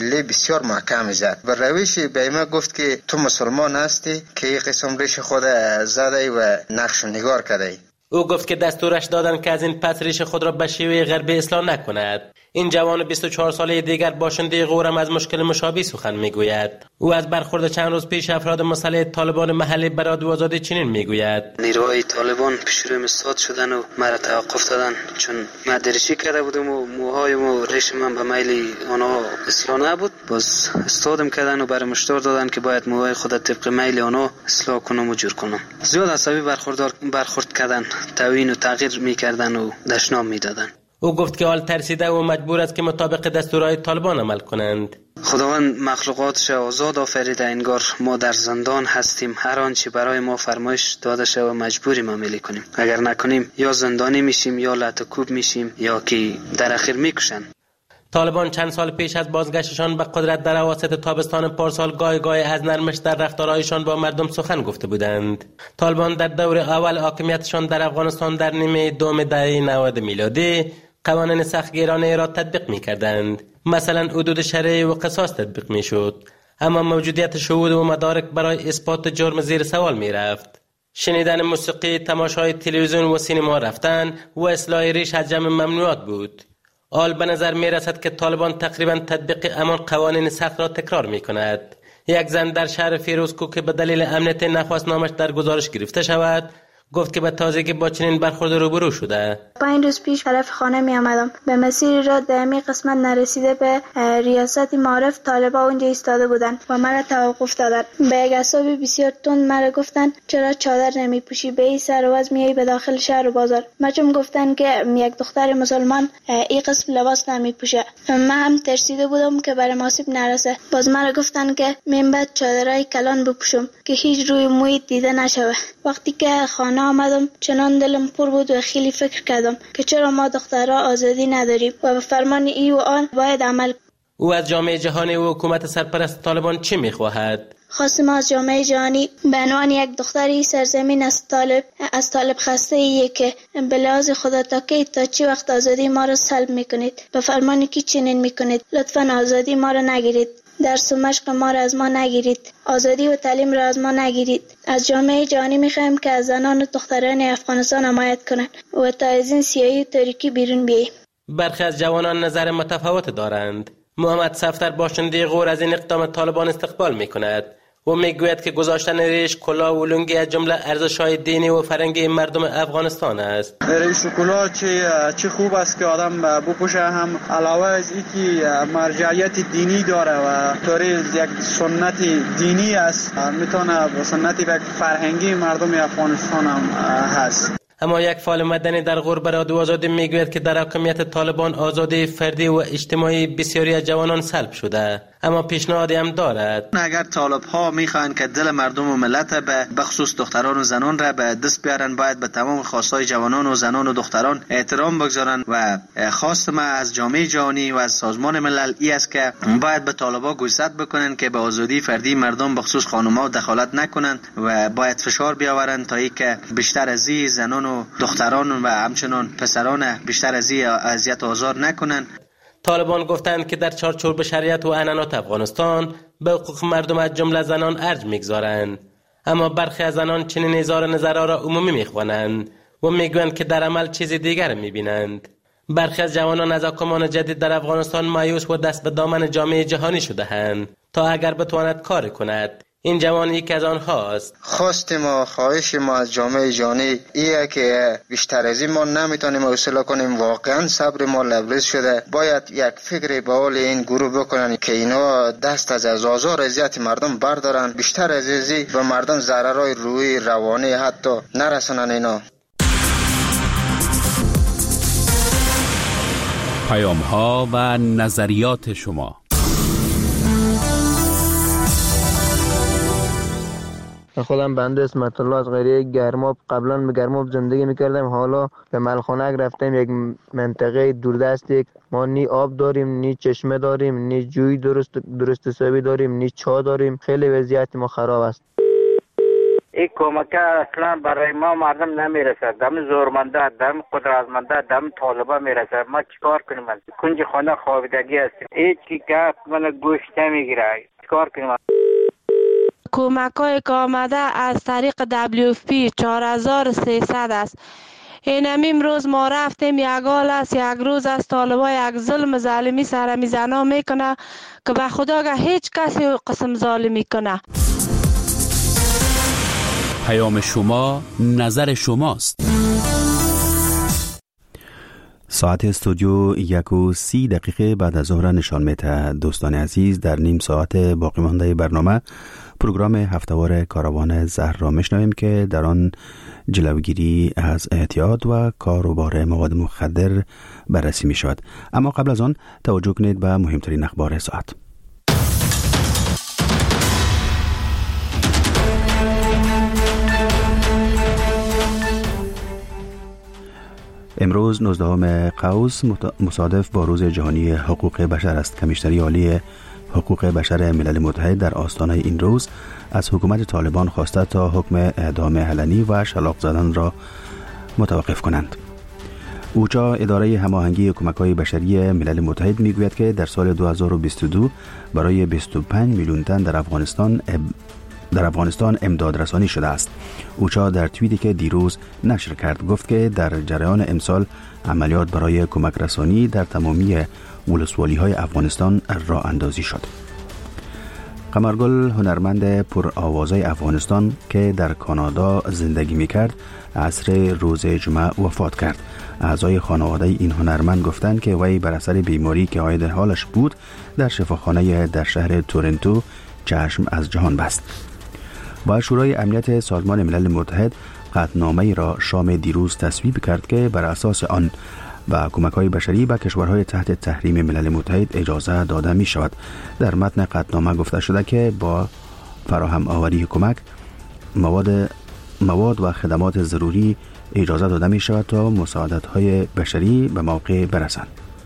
ملی بسیار محکم زد و روش بیمه گفت که تو مسلمان هستی که این قسم ریش خود زده و نقش نگار کرده. او گفت که دستورش دادن که از این پس ریش خود را به شیوه غربی اصلاح نکند. این جوان بیست و چهار ساله دیگر باشنده غورم از مشکل مشابه سخن میگوید. او از برخورد چند روز پیش افراد مسلح طالبان محلی بر رادیو آزادی چنین میگوید: نیروهای طالبان پیش رویم استاد شدن و مرا توقف دادن، چون من درشی کرده بودم و موهایم و ریش من به میل آنها اصلاح نبود. باز استادم کردن و برام هشدار دادن که باید موهای خود طبق میل آنها اصلاح کنم و جور کنم. زیاد عصبی برخوردار برخورد کردن، توهین و تغییر میکردن و دشنام میدادن. او گفت که حال ترسیده و مجبور است که مطابق دستورهای طالبان عمل کنند. خداوند مخلوقاتش آزاد آفریده، انگار ما در زندان هستیم. هر آنچه برای ما فرمایش داده شود مجبوریم عمل کنیم. اگر نکنیم یا زندانی میشیم یا لطکوب میشیم یا که در اخیر میکشن. طالبان چند سال پیش از بازگشتشان به قدرت در اواسط تابستان پارسال گاه گاه از نرمش در رفتارهایشان با مردم سخن گفته بودند. طالبان در دور اول حاکمیتشان در افغانستان در نیمه دوم دهه نود میلادی قوانین سختگیرانه را تطبیق می‌کردند. مثلا حدود شرعی و قصاص تطبیق می‌شد، اما موجودیت شهود و مدارک برای اثبات جرم زیر سوال می‌رفت. شنیدن موسیقی، تماشای تلویزیون و سینما رفتن و اصلاح ریش از جمع ممنوعات بود. حال به نظر می‌رسد که طالبان تقریباً تطبیق همان قوانین سخت را تکرار می‌کند. یک زن در شهر فیروزکو که به دلیل امنیت نخواست نامش در گزارش گرفته شود، گفت که به تازگی با چنین برخورد روبرو شده. پنج روز پیش طرف خانه می آمدم. به مسیر را در می قسمت نرسیده به ریاست معارف طالبا اونجا ایستاده بودن و مرا توقف دادن. به یک اعصاب بسیار تند مرا گفتن چرا چادر نمی پوشی، به این سر و وضع میای به داخل شهر و بازار. مچم گفتن که یک دختر مسلمان این قسم لباس نمی پوشه. من هم ترسیده بودم که برای آسیب نرسه. باز مرا گفتن که من بعد چادرای کلان بپوشم که هیچ روی موی دیده نشوه. وقتی که خانه آمدم چنان دلم پر بود و خیلی فکر کردم که چرا ما دخترها آزادی نداریم و به فرمان ای و آن باید عمل. او از جامعه جهانی و حکومت سرپرست طالبان چی میخواهد؟ خواستم از جامعه جهانی به عنوان یک دختری سرزمین از طالب از طالب خسته ایه که به لحاظ خدا تا کی تا چی وقت آزادی ما را سلب میکنید؟ به فرمان کی چنین میکنید؟ لطفاً آزادی ما را نگیرید. درس و مشق ما را از ما نگیرید. آزادی و تعلیم را از ما نگیرید. از جامعه جهانی میخوایم که از زنان و دختران افغانستان حمایت کنند و تا از این سیاهی و تاریکی بیرون بیاییم. برخی از جوانان نظر متفاوت دارند. محمد صفدر باشنده غور از این اقدام طالبان استقبال میکند و میگوید که گذاشتن ریش، کلاه و لنگی از جمله ارزش‌های دینی و فرهنگی مردم افغانستان است. ریش و کلاه چه چه خوب است که آدم بپوشه، هم علاوه از اینکه مرجعیت دینی داره و طوری یک سنت دینی است، میتونه سنت یک فرهنگی مردم افغانستان هم هست. اما یک فعال مدنی در غور به رادیو آزادی میگوید که در حاکمیت طالبان آزادی فردی و اجتماعی بسیاری از جوانان سلب شده، اما پیشنهادی هم دارد. اگر طالب ها میخواهند که دل مردم و ملت به بخصوص دختران و زنان را به دست بیارن، باید به تمام خواستهای جوانان و زنان و دختران احترام بگذارن و خواست ما از جامعه جهانی و از سازمان ملل ای است که باید به طالبا گوشزد بکنن که به آزادی فردی مردم بخصوص خانم‌ها دخالت نکنند و باید فشار بیاورند تا اینکه بیشتر از این زنان و دختران و همچنان پسران بیشتر از این اذیت و آزار نکنند. طالبان گفتند که در چارچوب شریعت و عنعنات افغانستان به حقوق مردم از جمله زنان ارج میگذارند، اما برخی از زنان چنین اظهار نظرها را عمومی میخوانند و میگویند که در عمل چیز دیگر میبینند. برخی از جوانان از حکومت جدید در افغانستان مایوس و دست به دامن جامعه جهانی شده‌اند تا اگر بتواند کار کند. این جوان یکی از آنهاست. خواست ما خواهش ما از جامعه جهانی ایه که بیشتر از این ما نمیتونیم حوصله کنیم. واقعا صبر ما لبریز شده. باید یک فکری به حال این گروه بکنن که اینا دست از آزار اذیت مردم بردارن، بیشتر از این به مردم ضررهای روحی روانی حتی نرسونن. اینا پیام ها و نظریات شما. خودم بنده اسمت الله از قریه گرماب، قبلا به گرماب زندگی میکردم، حالا به ملخانک رفتم، یک منطقه دوردست. یک ما نی آب داریم، نی چشمه داریم، نی جوی درست درست حسابی داریم، نی چا داریم. خیلی وضعیت ما خراب است. این کمک اصلا برای ما مردم نمیرسد. دم زورمنده، دم قدرتمنده، دم طالبا میرسد. ما چیکار کنیم؟ کنج خانه خوابیدگی است. هیچ کی که من گوشت نمیگیره. چیکار کنیم؟ کمک های که آمده از طریق دبلیو اف پی چهار هزار و سیصد است. این هم امروز ما رفتیم یک حال است، یک روز از طالبا یک ظلم ظالمی سر زنا میکنه که به خدا که هیچ کسی قسم ظالمی کنه. پیام شما، نظر شماست. ساعت استودیو یک و سی دقیقه بعد از ظهر نشان میده. دوستان عزیز، در نیم ساعت باقی مانده برنامه پروگرام هفتهوار کاروان زهر را میشنویم که در آن جلوگیری از اعتیاد و کاروبار مواد مخدر بررسی می شود. اما قبل از آن توجه کنید به مهمترین اخبار ساعت. امروز نوزدهم قوس مصادف با روز جهانی حقوق بشر است. کمیشنری عالی حقوق بشر ملل متحد در آستانه این روز از حکومت طالبان خواسته تا حکم اعدام علنی و شلاق زدن را متوقف کنند. اوچا، اداره هماهنگی کمک‌های بشری ملل متحد، میگوید که در سال دو هزار و بیست و دو برای بیست و پنج میلیون تن در افغانستان در افغانستان امداد رسانی شده است. اوچا در توییتی که دیروز نشر کرد گفت که در جریان امسال عملیات برای کمک رسانی در تمامی ولسوالی های افغانستان راه اندازی شد. قمرگل، هنرمند پر آوازه افغانستان که در کانادا زندگی می کرد، عصر روز جمعه وفات کرد. اعضای خانواده این هنرمند گفتند که وی بر اثر بیماری که عاید حالش بود در شفاخانه در شهر تورنتو چشم از جهان بست. با شورای امنیت سازمان ملل متحد قطعنامه‌ای را شام دیروز تصویب کرد که بر اساس آن و کمک‌های بشری به کشورهای تحت تحریم ملل متحد اجازه داده می شود. در متن قطعنامه گفته شده که با فراهم آوری کمک مواد مواد و خدمات ضروری اجازه داده می شود تا مساعدت‌های بشری به موقع برسند.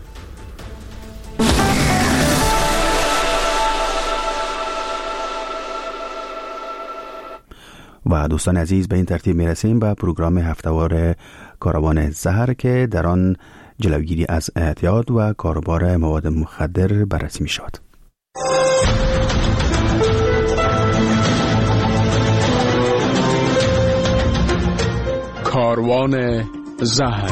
و دوستان عزیز، به این ترتیب می رسیم به پروگرام هفتهوار کاروان زهر که در آن جلوگیری از اعتیاد و کاروبار مواد مخدر بررسی می شود. کاروان زهر.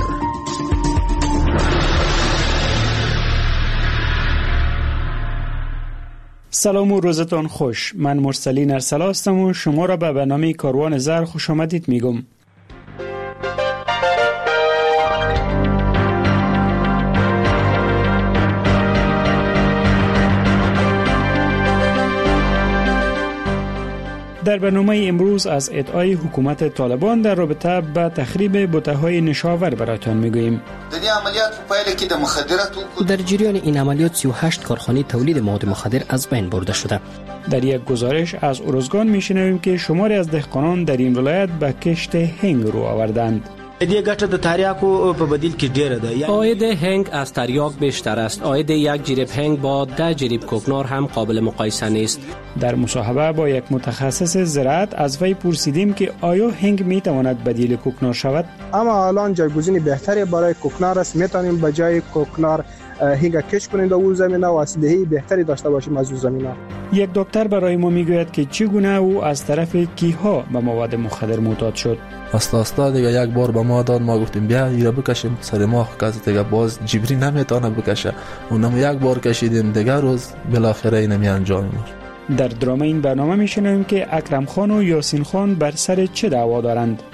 سلام و روزتان خوش. من مرسلین ارسلا هستم و شما را به برنامه کاروان زهر خوش آمدید میگم. در برنامه امروز از ادعای حکومت طالبان در رابطه با تخریب بوته‌های نشاور براتان میگوییم. در جریان این عملیات سی و هشت کارخانه تولید مواد مخدر از بین برده شده. در یک گزارش از ارزگان میشنویم که شماری از دهقانان در این ولایت به کشت هنگ رو آوردند. عاید هنگ از تریاک بیشتر است. عاید یک جریب هنگ با ده جریب کوکنار هم قابل مقایسه نیست. در مصاحبه با یک متخصص زراعت از وی پرسیدیم که آیا هنگ می تواند بدیل کوکنار شود؟ اما الان جایگزین بهتری برای کوکنار است. می توانیم به جای کوکنار هنگ کش کنیم در اون زمینه و حاصلدهی بهتری داشته باشیم از اون زمینه. یک دکتر برای ما میگوید که چگونه او از طرف کیها به مواد مخدر معتاد شد. استا استا دیگه یک بار به ما داد، ما گفتیم بیا ایرا بکشیم سر ما، کسی دیگه باز جبری نمیتونه بکشه. اونم یک بار کشیدیم، دیگه روز بالاخره اینم انجام میشه. در درام این برنامه میشنویم که اکرم خان و یاسین خان بر سر چه دعوا دارند.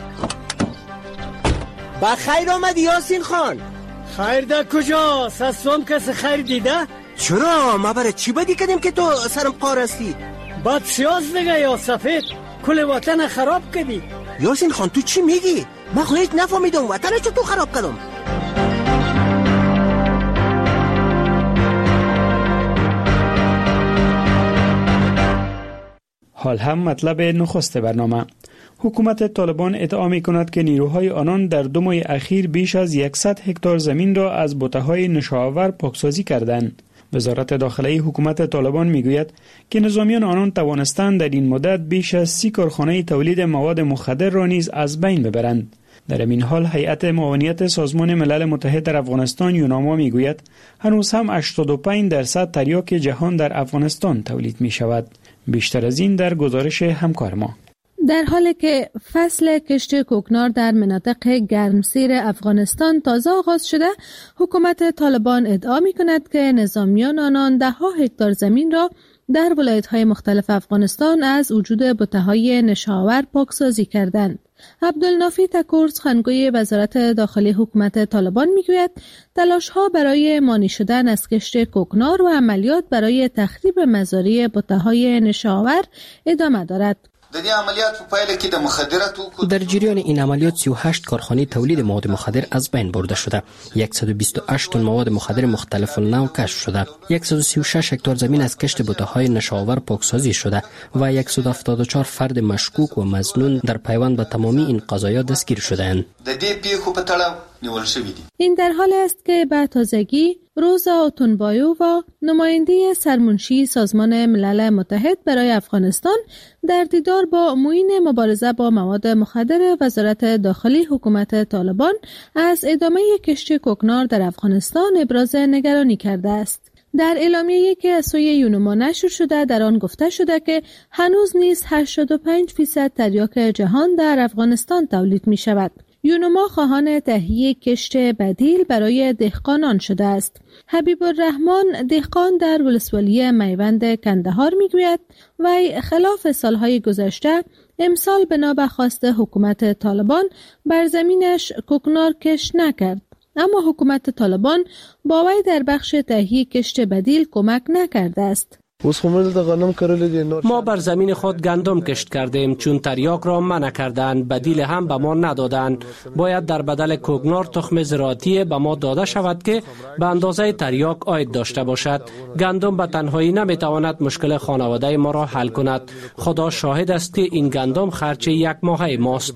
با خیر آمدی یاسین خان. خیر در کجاست؟ از سوم کسی خیر دیده؟ چرا؟ ما برای چی بدی کردیم که تو سرم قارستی؟ بد سیاز دیگه یا سفید کل وطن خراب کردی. یاسین خان تو چی میگی؟ ما خودت نفهمیدم وطن چو تو خراب کردم. حال هم مطلب نخست برنامه. حکومت طالبان ادعا می کند که نیروهای آنان در دو ماه اخیر بیش از صد هکتار زمین را از بوته‌های نشاور پاکسازی کردند. وزارت داخلی حکومت طالبان میگوید که نظامیان آنان توانستند در این مدت بیش از سی کارخانه تولید مواد مخدر را نیز از بین ببرند. در این حال هیئت معاونیت سازمان ملل متحد در افغانستان یوناما میگوید هنوز هم هشتاد و پنج درصد تریاک جهان در افغانستان تولید می شود. بیشتر از این در گزارش همکار ما. در حالی که فصل کشت کوکنار در مناطق گرمسیر افغانستان تازه آغاز شده، حکومت طالبان ادعا می کند که نظامیان آنان ده ها هکتار زمین را در ولایت‌های مختلف افغانستان از وجود بته‌های نشاور پاکسازی کردند. عبدالنافی تکور سخنگوی وزارت داخلی حکومت طالبان میگوید تلاش‌ها برای مانی شدن از کشت کوکنار و عملیات برای تخریب مزارع بته‌های نشاور ادامه دارد. در جریان این عملیات سی و هشت کارخانه تولید مواد مخدر از بین برده شده. صد و بیست و هشت تن مواد مخدر مختلف النوع کشف شده. صد و سی و شش هکتار زمین از کشت بته‌های نشاور پاکسازی شده و صد و هفتاد و چهار فرد مشکوک و مظنون در پیوند به تمامی این قضایا دستگیر شده‌اند. این در حال است که به تازگی روزا اوتونبایو و نماینده سرمنشی سازمان ملل متحد برای افغانستان در دیدار با معین مبارزه با مواد مخدر وزارت داخلی حکومت طالبان از ادامه کشت کوکنار در افغانستان ابراز نگرانی کرده است. در اعلامیه‌ای که از سوی یونما نشر شده در آن گفته شده که هنوز نیز هشتاد و پنج درصد تریاک جهان در افغانستان تولید می شود. یونما خواهان تهیه کشت بدیل برای دهقانان شده است. حبیب الرحمن دهقان در ولسوالی میوند کندهار میگوید وی خلاف سالهای گذشته امسال بنا به خواست حکومت طالبان بر زمینش کوکنار کشت نکرد، اما حکومت طالبان با وی در بخش تهیه کشت بدیل کمک نکرده است. ما بر زمین خود گندم کشت کردیم چون تریاک را منع کردند، بدیل هم به ما ندادند. باید در بدل کوکنار تخم زراعتی به ما داده شود که به اندازه تریاک عاید داشته باشد. گندم به تنهایی نمیتواند مشکل خانواده ما را حل کند. خدا شاهد است که این گندم خرچ یک ماهه ماست.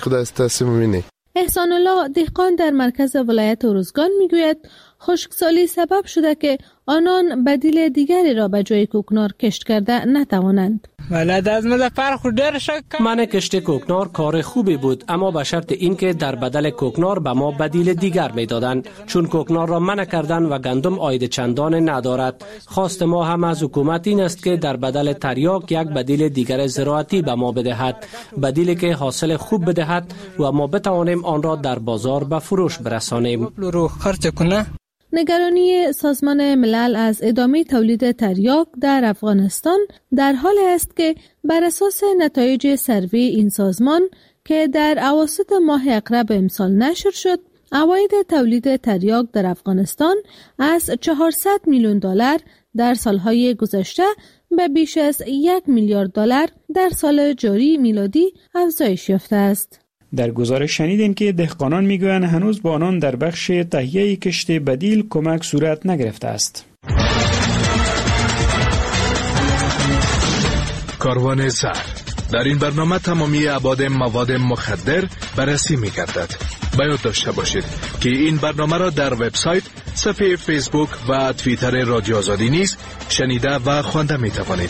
احسان الله دهقان در مرکز ولایت ارزگان میگوید خشکسالی سبب شده که آنان بدیل دیگری را به جای کوکنار کشت کرده نتوانند. من کشت کوکنار کار خوبی بود، اما به شرط اینکه در بدل کوکنار به ما بدیل دیگر میدادند، چون کوکنار را منع کردن و گندم عاید چندان ندارد. خواست ما هم از حکومت این است که در بدل تریاک یک بدیل دیگر زراعتی به ما بدهد، بدیلی که حاصل خوب بدهد و ما بتوانیم آن را در بازار به فروش برسانیم. نگرانی سازمان ملل از ادامه تولید تریاک در افغانستان در حال است که بر اساس نتایج سروی این سازمان که در اواسط ماه اقرب امسال نشر شد، عواید تولید تریاک در افغانستان از چهارصد میلیون دلار در سالهای گذشته به بیش از یک میلیارد دلار در سال جاری میلادی افزایش یافته است. در گزارش شنیدیم که دهقانان میگویند هنوز با آنان در بخش تهیه کشت بدیل کمک صورت نگرفته است. کاروان زر در این برنامه تمامی ابعاد مواد مخدر بررسی می‌گردد. باید داشته باشید که این برنامه را در وبسایت، صفحه فیسبوک و توییتر رادیو آزادی نیز شنیده و خوانده می‌توانید.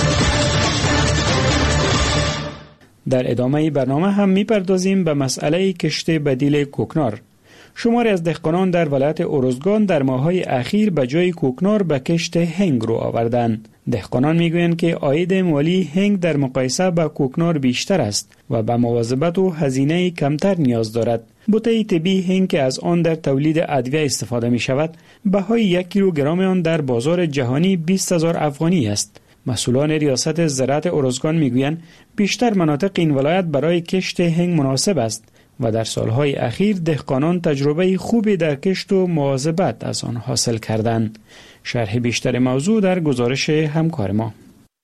در ادامه برنامه هم میپردازیم به مسئله کشت بدیل کوکنار. شماری از دهقانان در ولایت ارزگان در ماه‌های اخیر به جای کوکنار به کشت هنگ رو آوردند. دهقانان میگویند که عاید مالی هنگ در مقایسه با کوکنار بیشتر است و به مواظبت و هزینه کمتر نیاز دارد. بوته طبی هنگ که از آن در تولید ادویه استفاده می شود، بهای یک کیلوگرم آن در بازار جهانی بیست هزار افغانی است. مسئولان ریاست زراعت ارزگان میگویند بیشتر مناطق این ولایت برای کشت هنگ مناسب است و در سالهای اخیر دهقانان تجربه خوبی در کشت و مواظبت از آن حاصل کردند. شرح بیشتر موضوع در گزارش همکار ما.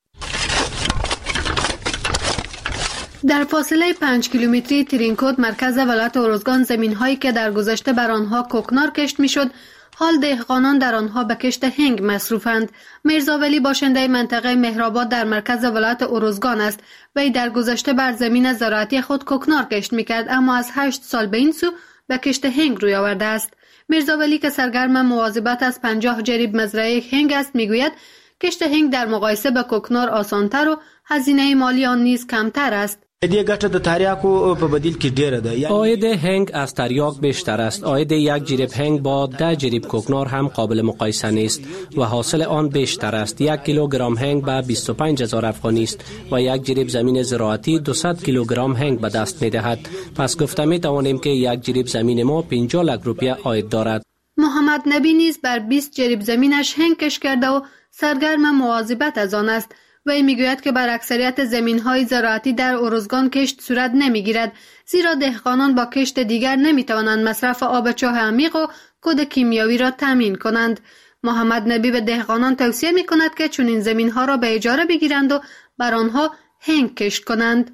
در فاصله پنج کیلومتری ترینکود مرکز ولایت ارزگان زمین‌هایی که در گذشته بر آنها کوکنار کشت می‌شد، حال دهقانان در آنها به کشت هنگ مصروفند. میرزا ولی باشنده منطقه مهرآباد در مرکز ولایت ارزگان است. وی در گذشته بر زمین زراعتی خود کوکنار کشت می‌کرد، اما از هشت سال به این سو به کشت هنگ روی آورده است. میرزا ولی که سرگرم مواظبت از پنجاه جریب مزرعه هنگ است میگوید کشت هنگ در مقایسه با کوکنار آسانتر و هزینه مالی آن نیز کمتر است. عاید هنگ از تریاک بیشتر است. عاید یک جریب هنگ با ده جریب کوکنار هم قابل مقایسه نیست و حاصل آن بیشتر است. یک کیلوگرم هنگ به بیست و پنج هزار افغانی است و یک جریب زمین زراعتی دویست کیلوگرم هنگ به دست می دهد. پس گفته می توانیم که یک جریب زمین ما پنجاه لک روپیه عاید دارد. محمد نبی نیز بر بیست جریب زمینش هنگ کشت کرده و سرگرم مواظبت از آن است. وی میگوید که بر اکثریت زمین‌های زراعتی در ارزگان کشت صورت نمیگیرد، زیرا دهقانان با کشت دیگر نمیتوانند مصرف آب چاه عمیق و کود کیمیاوی را تامین کنند. محمد نبی به دهقانان توصیه میکند که چنین زمین‌ها را به اجاره بگیرند و بر آنها هنگ کشت کنند.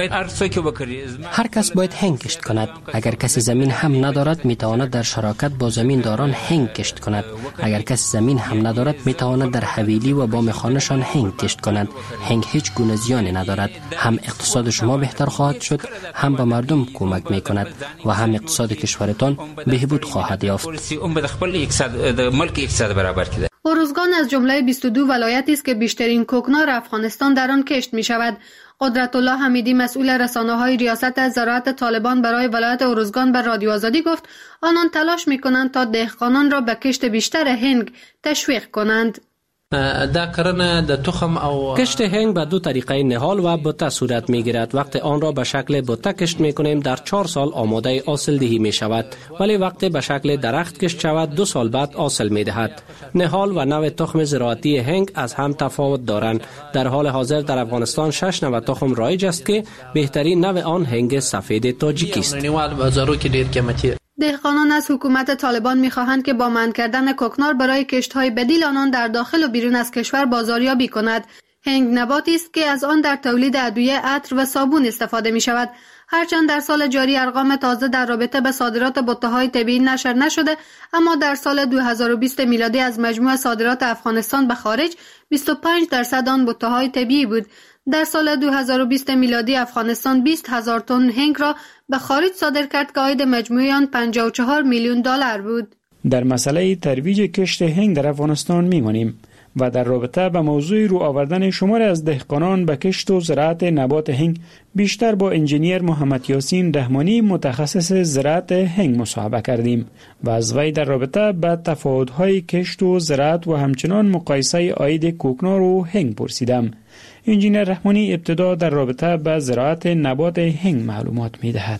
هر کس باید هنگ کشت کند. اگر کسی زمین هم ندارد میتواند در شراکت با زمین داران هنگ کشت کند. اگر کسی زمین هم ندارد میتواند در حویلی و بام خانه‌شان هنگ کشت کند. هنگ هیچ گونه زیانی ندارد. هم اقتصاد شما بهتر خواهد شد، هم به مردم کمک میکند و هم اقتصاد کشورتان بهبود خواهد یافت. ارزگان از جمله بیست و دو ولایتی است که بیشترین کوکنار افغانستان در آن کشت می شود. قدرت الله حمیدی مسئول رسانه‌های ریاست زراعت طالبان برای ولایت ارزگان به رادیو آزادی گفت آنان تلاش می کنند تا دهقانان را به کشت بیشتر هنگ تشویق کنند. کشت هنگ به دو طریقه نهال و بوته صورت می گیرد. وقتی آن را به شکل بوته کشت می کنیم در چهار سال آماده حاصل دهی می شود، ولی وقتی به شکل درخت کشت شود دو سال بعد حاصل می دهد. نهال و نوع تخم زراعتی هنگ از هم تفاوت دارند. در حال حاضر در افغانستان شش نوع تخم رایج است که بهترین نوع آن هنگ سفید تاجیکی است. دهقانان از حکومت طالبان می‌خواهند که با منع کردن کوکنار برای کشت‌های بدیل آنان در داخل و بیرون از کشور بازاریابی کند. هنگ نباتی است که از آن در تولید ادویه، عطر و صابون استفاده می‌شود. هرچند در سال جاری ارقام تازه در رابطه به صادرات بوته‌های طبیعی نشر نشده، اما در سال دو هزار و بیست میلادی از مجموع صادرات افغانستان به خارج بیست و پنج درصد آن بوته‌های طبیعی بود. در سال دو هزار و بیست میلادی افغانستان بیست هزار تن هنگ را به خارج صادر کرد که عاید مجموعی آن پنجاه و چهار میلیون دلار بود. در مسئله ترویج کشت هنگ در افغانستان میمانیم و در رابطه با موضوع رو آوردن شمار از دهقانان به کشت و زراعت نبات هنگ بیشتر با انجینیر محمد یاسین رحمانی متخصص زراعت هنگ مصاحبه کردیم و از وی در رابطه با تفاوت‌های کشت و زراعت و همچنان مقایسه عاید کوکنار و هنگ پرسیدم. انجینیر رحمانی ابتدا در رابطه با زراعت نبات هنگ معلومات می‌دهد.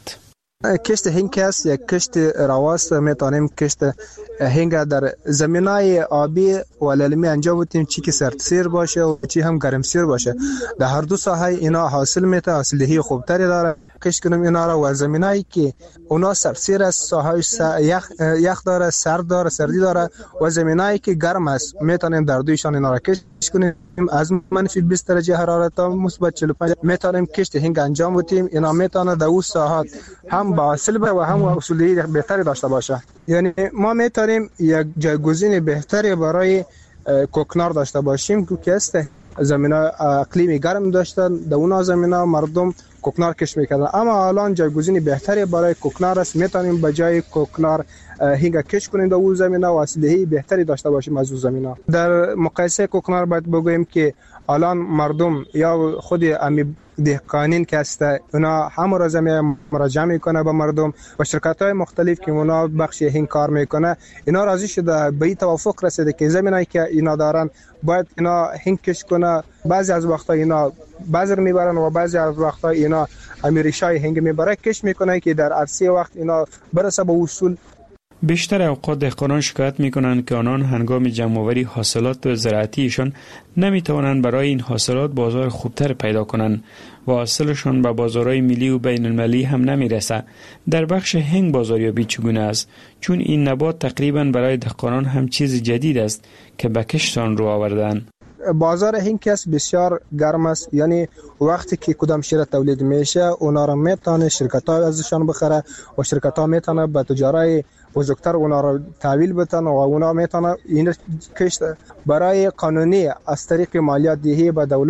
کشت هنگ است یک کشت رواست. میتونیم کشت هنگ در زمینای آبی و للمی انجام بدیم، چی که سردسیر باشه و چی هم گرمسیر باشه. در هر دو ساحه اینا حاصل میته، حاصل دهی خوبتری داره. کشت کنیم اینا را و زمینایی که اونا سردسیر است، ساحه یخ یخ داره، سرد داره، سردی داره و زمینایی که گرم است میتونیم در دویشان اینا را کشت کنیم. از منفی بیست درجه حرارت تا مثبت چهل و پنج میتونیم کشت هنگ انجام بدیم. اینا میتونه در اون ساحات هم با حاصل و هم حاصل بهتری داشته باشه. یعنی ما میتونیم یک جایگزین بهتری برای کوکنار داشته باشیم که است زمینه اقلیمی گرم داشتن، در اون زمینه مردم کوکنار کشت میکردن، اما الان جایگزینی بهتری برای کوکنار است. میتونیم به جای کوکنار هنگ کشت کنیم در اون زمینه و حاصلدهی بهتری داشته باشیم از اون زمینه. در مقایسه کوکنار باید بگوییم که الان مردم یا خود امی دهقانین که است اونا هم را زمینه مراجعه میکنه به مردم و شرکت های مختلف که اونا بخش هنگ کار میکنه، اینا راضی شده به توافق رسیده که زمینایی که اینا دارن باید اینا هنگ کشت کنه. بعضی از وقتا اینا بذر میبرن و بعضی از وقتا اینا امیریشای هنگ میبره کشت میکنه که در عرصه وقت اینا برسه به اصول. بیشتر اوقات دهقانان شکایت میکنند که آنان هنگام جمع‌آوری حاصلات زراعتیشان نمیتوانند برای این حاصلات بازار خوبتر پیدا کنند و حاصلشان به بازارهای ملی و بین المللی هم نمیرسه. در بخش هنگ بازاریابی چگونه است؟ چون این نبات تقریبا برای دهقانان هم چیز جدید است که به کشتان رو آوردن. بازار هنگ است بسیار گرم است، یعنی وقتی که کدام شیر تولید میشه اونا را میتونه شرکت ها ازشان بخره و شرکت ها میتونه به تجارای بزرگتر اونا را تحویل بدن و اونا میتونه این کشت برای قانونی از طریق مالیات دهی به دولت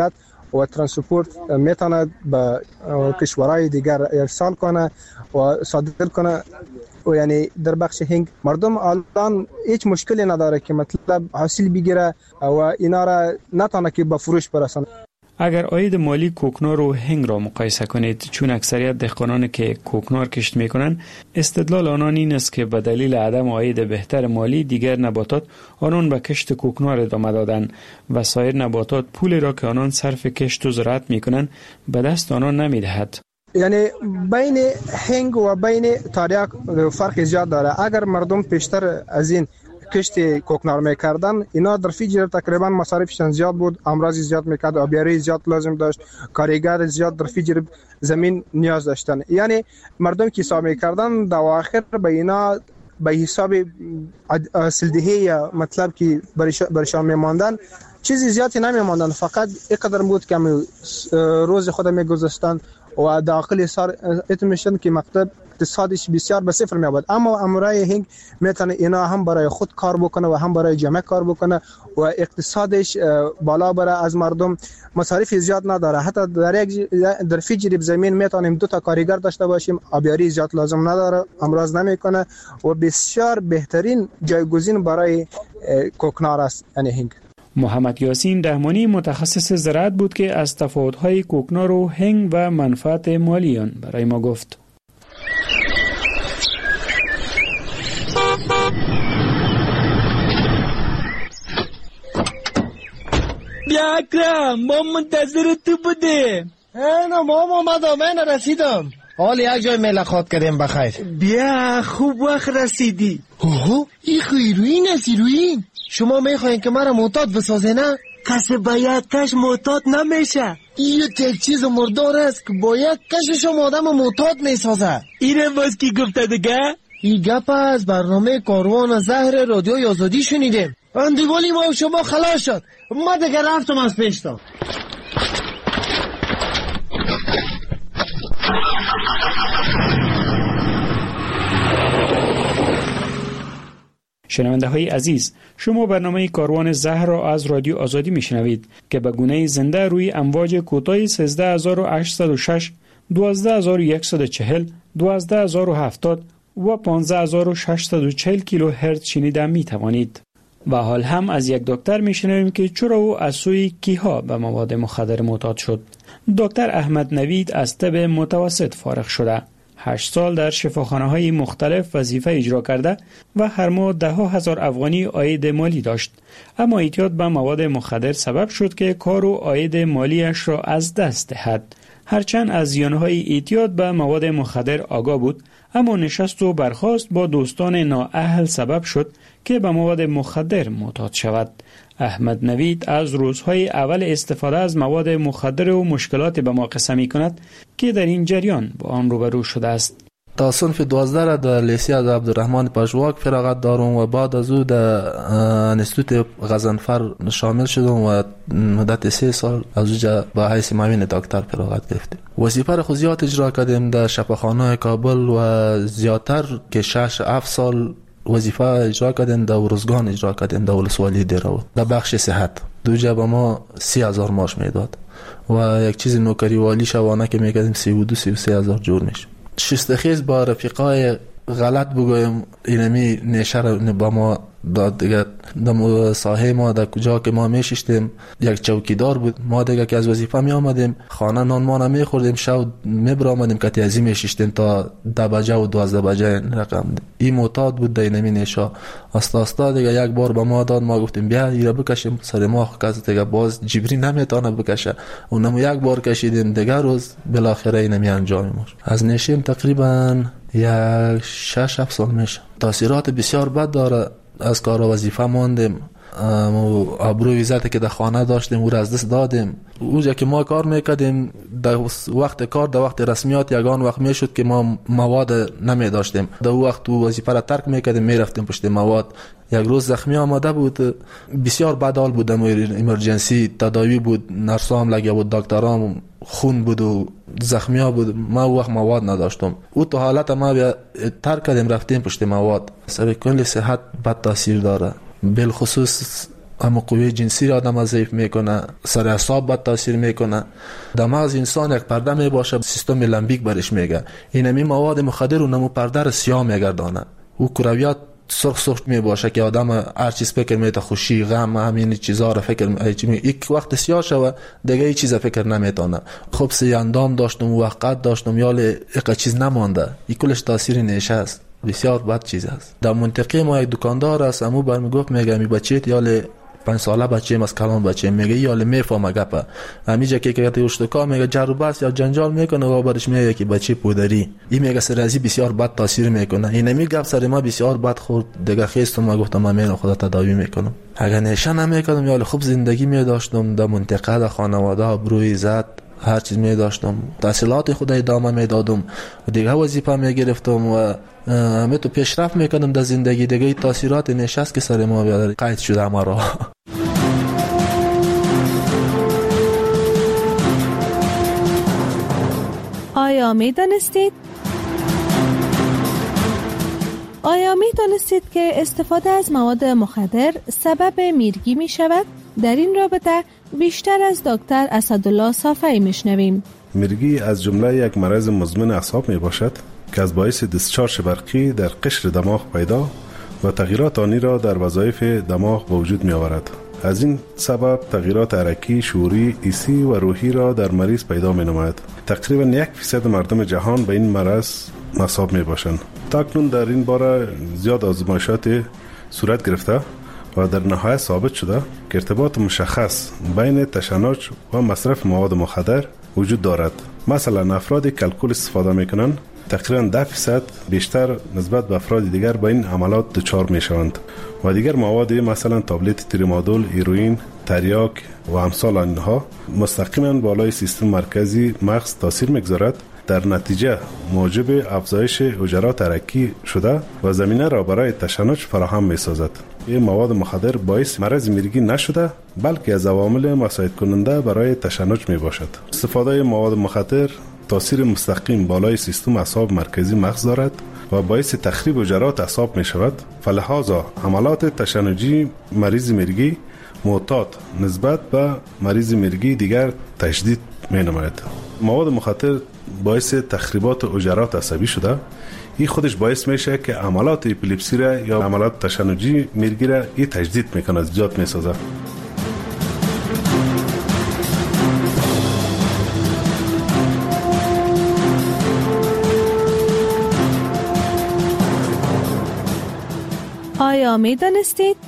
و ترانسپورت میتونه به کشورهای دیگر ارسال کنه و صادر کنه. و یعنی در بخش هنگ مردم الان هیچ مشکلی نداره که مطلب حاصل بگیره و اینا را نتونه که به فروش برسونه. اگر عاید مالی کوکنار و هنگ را مقایسه کنید، چون اکثریت دهقانان که کوکنار کشت میکنند استدلال آنان این است که به دلیل عدم عاید بهتر مالی دیگر نباتات آنان به کشت کوکنار ادامه دادند و سایر نباتات پولی را که آنان صرف کشت و زراعت میکنند به دست آنان نمیدهد. یعنی بین هنگ و بین تریاک فرق زیاد داره. اگر مردم پیشتر از این کشت کوکنار میکردن، اینا در فی جریب تقریبا مصارفشان زیاد بود، امراض زیاد میکرد، آبیاری زیاد لازم داشت، کارگر زیاد در فی جریب زمین نیاز داشتن. یعنی مردم که حساب میکردن در آخر به اینا به حساب سلدهی یا مطلب که برشان میماندن چیزی زیادی نمیماندن، فقط اینقدر بود که روز خود میگذاشتن و داخل سال اتمیشن که مکتب اقتصادش بسیار به صفر میاد. اما امرای هنگ میتونه اینا هم برای خود کار بکنه و هم برای جامعه کار بکنه و اقتصادش بالا بره، از مردم مصارف زیاد نداره. حتی در یک در فی جریب زمین میتونیم دو تا کارگر داشته باشیم، آبیاری زیاد لازم نداره، امراض نمیکنه و بسیار بهترین جایگزین برای کوکنار است یعنی هنگ. محمد یاسین دهمانی متخصص زراعت بود که از تفاوت‌های کوکنار و هنگ و منفعت مالی آن برای ما گفت. بیا اکرم، ما منتظر تو بودیم. اینا ما اومدم، من رسیدم. حالا یک جای ملاقات کردیم بخیر. بیا خوب وقت رسیدی. اوه این خیروین است ایروین. شما میخواین که مرا معتاد بسازه نه؟ کسی باید کش معتاد نمیشه. این یک چیز مردار است که باید کشش شما آدم معتاد میسازه. اینه باز کی گفته دیگه؟ این گپ از برنامه کاروان زهر رادیوی آزادی شنیدیم. اندیوالی ما و شما خلاص شد. ما دیگه رفتم از پیشتا. شنونده های عزیز، شما برنامه کاروان زهر را از رادیو آزادی میشنوید که به گونه زنده روی امواج کوتاه سیزده هزار و هشتصد و شش، دوازده هزار و صد و چهل، دوازده هزار و هفتاد و پانزده هزار و ششصد و چهل کیلو هرتز شنیده می توانید. و حال هم از یک دکتر میشنویم که چرا او از سوی کیها به مواد مخدر معتاد شد. دکتر احمد نوید از طب متوسط فارغ شده. هشت سال در شفاخانه‌های مختلف وظیفه اجرا کرده و هر ماه ده ها هزار افغانی عاید مالی داشت. اما اعتیاد به مواد مخدر سبب شد که کار و عاید مالیش را از دست دهد. هرچند از زیانهای اعتیاد به مواد مخدر آگاه بود، اما نشست و برخاست با دوستان نااهل سبب شد که به مواد مخدر معتاد شود. احمد نوید از روزهای اول استفاده از مواد مخدر و مشکلات به ما قصه می کند که در این جریان با آن روبرو شده است. تا صنف دوازده را در لیسه از عبدالرحمن پژواک فراغت دارم و بعد از او در انستیتوت غضنفر شامل شدم و مدت سه سال از اوجا با حیث معاون دکتر فراغت گرفتم. وظیفه را خود زیاد اجرا کردیم در شفاخانه کابل و زیادتر که شش هفت سال وظیفه اجرا کردیم در ورزگان اجرا کردیم در ولسوالی دیراود در بخش صحت. دو جا به ما سی هزار ماش میداد و یک چیز نوکری والی شبانه که میکردیم سی و دو سی و سه هزار جور میشه. شستخیز با رفیقای غلط بگویم اینمی نیشه را با ما داد دیگه. در ساحه ما در کجا که ما میشیشتیم یک چوکیدار بود، ما دیگه که از وظیفه می آمدیم خانه نان ما نمیخوردیم، شب میبر آمدیم که تیزی میشیشتیم تا ده بجه و دوازده بجه رقم. این معتاد بود در اینمی نیشه. استا استا دیگه یک بار با ما داد، ما گفتیم بیا ایره بکشیم سر ما کسی دیگه باز جبری نمیتونه بکشه. اونم یک بار کشیدیم دیگه روز بالاخره اینمی انجام میشه. از نشیم تقریبا یک شش هفت سال میشه. تاثیرات بسیار بد داره. از کار و وظیفه ماندیم، آبروی عزتی که در خانه داشتیم او را از دست دادیم. اونجا که ما کار میکردیم در وقت کار در وقت رسمیات یگان وقت میشد که ما مواد نمی داشتیم، در وقت وظیفه را ترک میکردیم میرفتیم پشت مواد. یک روز زخمی آمده بود، بسیار بد حال بود، ایمرجنسی تداوی بود، نرسا هم لگه بود، دکترام خون بود و زخمی ها بود. ما وقت مواد نداشتم. او تو حالت ما بیا ترک کردیم رفتیم پشت مواد. سر کل صحت بد تاثیر داره، بالخصوص اما قوه جنسی آدم ضعیف میکنه، سر اعصاب بد تاثیر میکنه. در مغز انسان یک پرده می باشه، سیستم لمبیک برش میگه. این می مواد مخدر و نمو پرده را سیاه میگردانه. او کرویات سرخ سرخ می باشه که آدم هر چیز فکر میته، خوشی، غم، همین چیزا را فکر می یک وقت سیاه شوه دیگه هیچ چیز فکر نمیتونه. خب سی اندام داشتم، وقت داشتم، یا یک چیز نمانده. این کلش تاثیر نیشه است. بسیار بد چیز است. در منطقه ما یک دکاندار است، امو برمی گفت میگه می بچیت یا پنج ساله بچه از کلان بچه میگه یا میفهمه گپه. همیجا که که اشتکا میگه جر و بحث یا جنجال میکنه و برش میگه که بچه پودری. این میگه سرازی بسیار بد تاثیر میکنه. این نمی گپ سر ما بسیار بد خورد. دیگه خیستم ما گفتم من میرم خدا تداوی میکنم. اگه نشه نمیکنم یا خوب زندگی میداشتم در منطقه، در خانواده، ابروی، عزت، هر چیز می داشتم، تحصیلات خود ادامه میدادم و دیگه وظیفه می گرفتم و همه تو پیشرفت میکنم در زندگی. دیگه تاثیرات نشست که سر ما بیاد قید شده ما را. آیا می دانستید؟ آیا می دانستید که استفاده از مواد مخدر سبب میرگی می شود؟ در این رابطه بیشتر از دکتر اسدالله صافی میشنویم. میرگی از جمله یک مرض مزمن اعصاب می باشد که از باعث دیسچارژ برقی در قشر دماغ پیدا و تغییرات آنی را در وظایف دماغ به وجود می آورد. از این سبب تغییرات حرکی، شعوری، حسی و روحی را در مریض پیدا می نماید. تقریبا یک فیصد مردم جهان به این مرض مصاب می باشند. تاکنون در این باره زیاد آزمایشات صورت گرفته و در نهایت ثابت شده که ارتباط مشخص بین تشنج و مصرف مواد مخدر وجود دارد. مثلا افرادی که الکل استفاده میکنند تقریبا ده فیصد بیشتر نسبت به افراد دیگر به این عملات دچار میشوند و دیگر مواد مثلا تابلت تریمادول، هیروئین، تریاک و امثال آنها مستقیما بالای سیستم مرکزی مغز تاثیر میگذارد. در نتیجه موجب افزایش حجرات حرکی شده و زمینه را برای تشنج فراهم می‌سازد. این مواد مخدر باعث مرض میرگی نشده بلکه از عوامل مساعد کننده برای تشنج میباشد. استفاده مواد مخدر تاثیر مستقیم بالای سیستم اعصاب مرکزی مغز دارد و باعث تخریب حجرات اعصاب میشود. فلهذا عملات تشنجی مریض میرگی معتاد نسبت به مریض میرگی دیگر تشدید مینماید. مواد مخدر باعث تخریبات حجرات عصبی شده. این خودش باعث میشه که عملات اپیلپسی را یا عملات تشنجی میرگی را این تجدید میکنه، زیاد میسازه. آیا می دانستید؟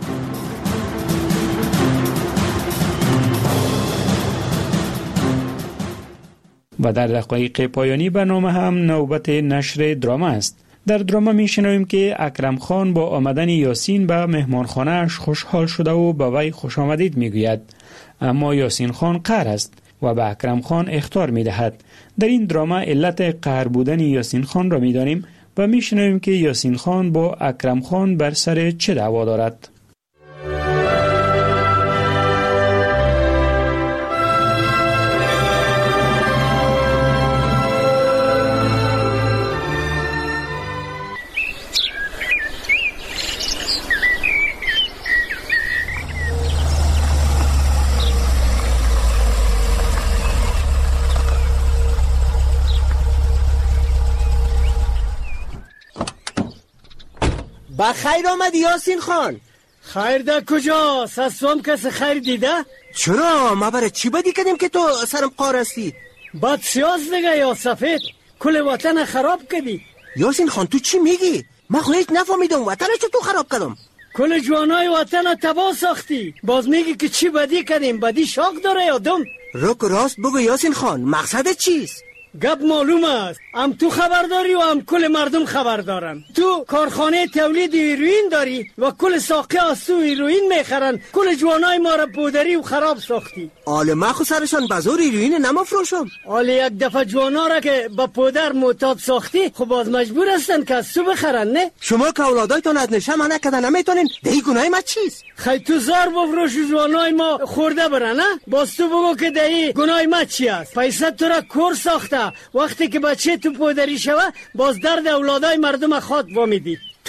و در دقایق پایانی برنامه هم نوبت نشر دراما است. در دراما می شنویم که اکرم خان با آمدن یاسین به مهمانخانه‌اش خوشحال شده و به وی خوش آمدید می گوید. اما یاسین خان قهر است و به اکرم خان اخطار می دهد. در این دراما علت قهر بودن یاسین خان را می دانیم و می شنویم که یاسین خان با اکرم خان بر سر چه دعوا دارد. با خیر آمدی یاسین خان. خیر در کجاست؟ از سوام کسی خیر دیده؟ چرا؟ ما برای چی بدی کردیم که تو سرم قار هستی؟ بد سیاز دیگه یا سفید، کل وطن خراب کردی. یاسین خان تو چی میگی؟ من خود هیچ نفهمیدم وطنش تو خراب کردم. کل جوانای وطن تباه ساختی. باز میگی که چی بدی کردیم؟ بدی شاک داره یا دم؟ روک راست بگو یاسین خان، مقصدت چیست؟ گپ معلوم است، هم تو خبر داری و هم کل مردم خبر دارن. تو کارخانه تولید هیروئین داری و کل ساقی از تو هیروئین میخرن. کل جوانای ما را بودری و خراب ساختی. آل ما خو سرشان بازور هیروئین نمافروشم. آل یک دفعه جوانا را که با پودر معتاد ساختی خب باز مجبور هستن که از تو بخرن، نه؟ شما که اولادایتون از نشه منع کردن نمیتونین، دهی گناه ما چیست؟ خی تو زار بفروش جوانای ما خورده برن، نه؟ باز تو بگو که دهی گناه ما چی است؟ پیسه تو را کور ساخته، وقتی که بچه تو پودری شوه باز درد اولادای مردم خود وامیدی. تو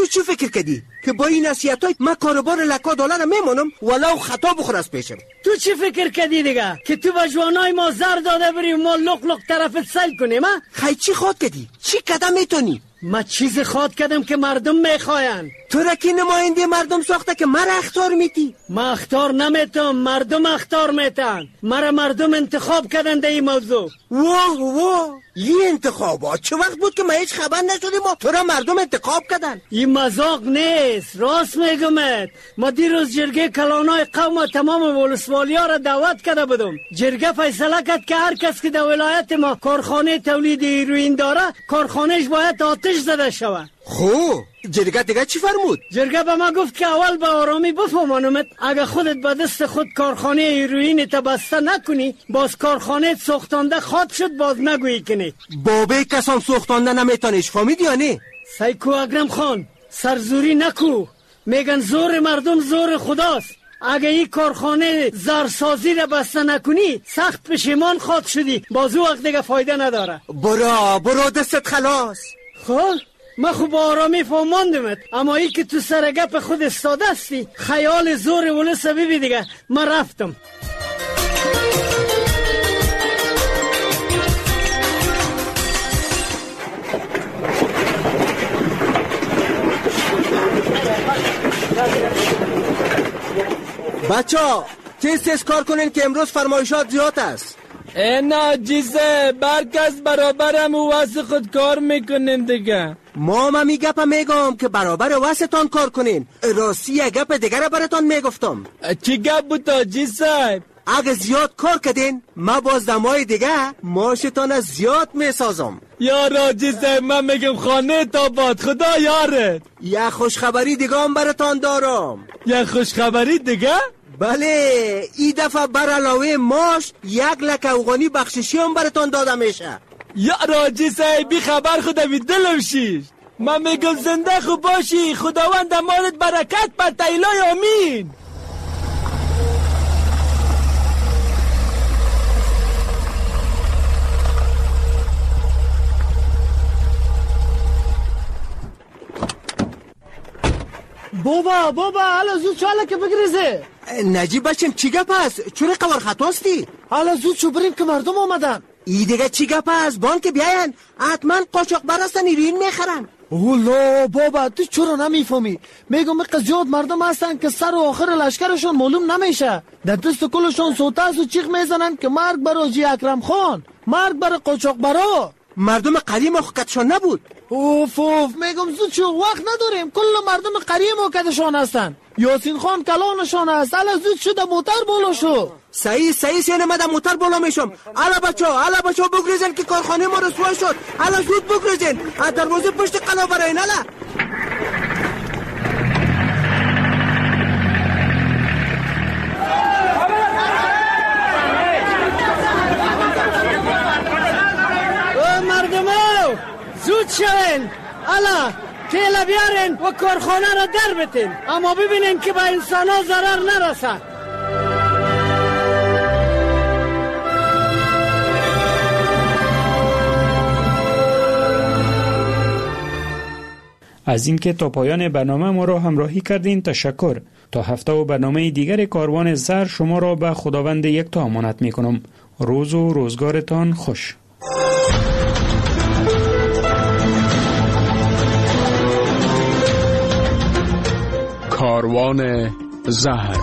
تو چی فکر کردی که با این نصیحتای من کاروبار لکا دلار میمونم ولو خطا بخور از پیشم؟ تو چی فکر کردی دیگه که تو به جوانای ما زر داده بریم ما لق لق طرفت سیل کنیم؟ ها خی چی خواد کردی؟ چی قدم میتونی؟ ما چیز خواد کردم که مردم میخواین. تو را کی نماینده مردم ساخته که مرا اختار میتی؟ ما اختار نمیتم، مردم اختار میتن. مرا مردم انتخاب کردن در این موضوع. واه واه این انتخابات چه وقت بود که ما هیچ خبر نشدیم؟ ما تو را مردم انتخاب کردن. این مذاق نیست، راست میگمت. ما دیروز جرگه کلانای قوم تمام ولسوالیا را دعوت کرده بودم. جرگه فیصله کرد که هر کس که در ولایت ما کارخانه تولید هیروئین داره کارخانهش باید آتش زده شود. خب جرگه دیگه چی فرمود؟ جرگه به ما گفت که اول به آرامی بفهمانمت اگه خودت به دست خود کارخانه هیروئین تبسته نکنی باز کارخانه سوختانده خواد شد باز نگویی کنی. بابه کسان سوختانده نمیتونیش فهمیدی یا نه؟ سیکو اکرم خان سرزوری نکو. میگن زور مردم زور خداست. اگه این کارخانه زرسازی را بسته نکنی سخت پشیمان خواد شدی باز او وقت دیگه فایده نداره. برا برا دستت خلاص. خب من خوب آرامی فهماندمت اما ای که تو سر گپ خود استاده استی خیال زور ولس ببی دیگه. من رفتم. بچه ها تیز تیز کار کنین که امروز فرمایشات زیاد است. اینا جیزه برکس برابرم و واسه خود کار میکنین دیگه. ما ما می گپ میگم که برابر واسهتان کار کنین. راستی یه گپ دیگه را براتان میگفتم. چی گپ بود آجی صاحب؟ اگه زیاد کار کردین ما باز دمای دیگه ماشتان از زیاد میسازم. یا راجی صاحب من میگم خانه تا باد خدا یارت. یه خوشخبری دیگه هم براتان دارم. یه خوشخبری دیگه؟ بله این دفعه بر علاوه ماش یک لک افغانی بخششی هم براتان داده میشه. یا راجی صاحبی خبر خودم دلم شیش. من میگم زنده خوب باشی خداوند مالت برکت بر تیلای آمین. بابا بابا حالا زود چاله که بگریزه. نجیب بچم چی گپ است؟ چوری قوار خطاستی؟ حالا زود شو بریم که مردم آمدن. ای دیگه چی گپ است؟ بان که بیاین حتما قاچاق برستن هیروئین میخرن. اولا بابا تو چرا نمیفهمی؟ میگم که زیاد مردم هستن که سر و آخر لشکرشون معلوم نمیشه. در دست کلشون سوتاس و چیخ میزنن که مرگ بر حاجی اکرم خان، مرگ بر قاچاق برا. مردم قریم خوکتشان نبود. اوف اوف میگم زود شو وقت نداریم. کل مردم قریم موکدشان هستن. یاسین خان کلانشان هست. حالا زود شو در موتر بالا شو. صحیح صحیح سینه من در موتر بالا میشم. حالا بچه ها حالا بچه ها بگریزن که کارخانه ما رسوا شد. حالا زود بگریزن از دروازه پشت قلا براین. حالا زود شوین. الا تیلا بیارین و کارخانه را در بتین اما ببینین که با انسان ها ضرر نرسد. از اینکه تا پایان برنامه ما را همراهی کردین تشکر. تا هفته و برنامه دیگر کاروان زر شما را به خداوند یکتا امانت می کنم. روز و روزگارتان خوش. کاروان زهر.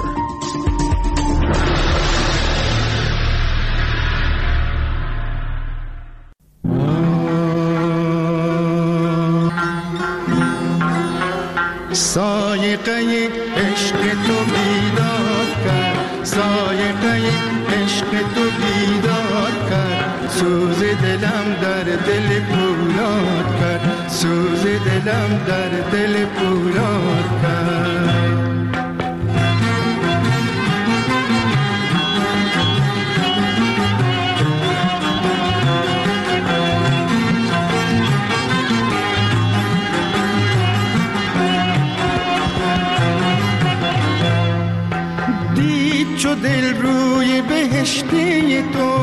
سایقه عشق تو بیدار کرد، سایقه عشق تو بیدار کرد، سوز دلم در دل پولاد کرد، سوز دلم در دل پولاد کرد. چو دل روی بهشتی تو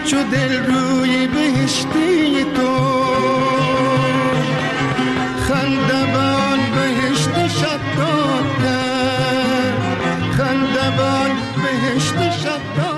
چو دل روی بهشتی تو خندبان بهشت شب داد کرد خندبان بهشت شب داد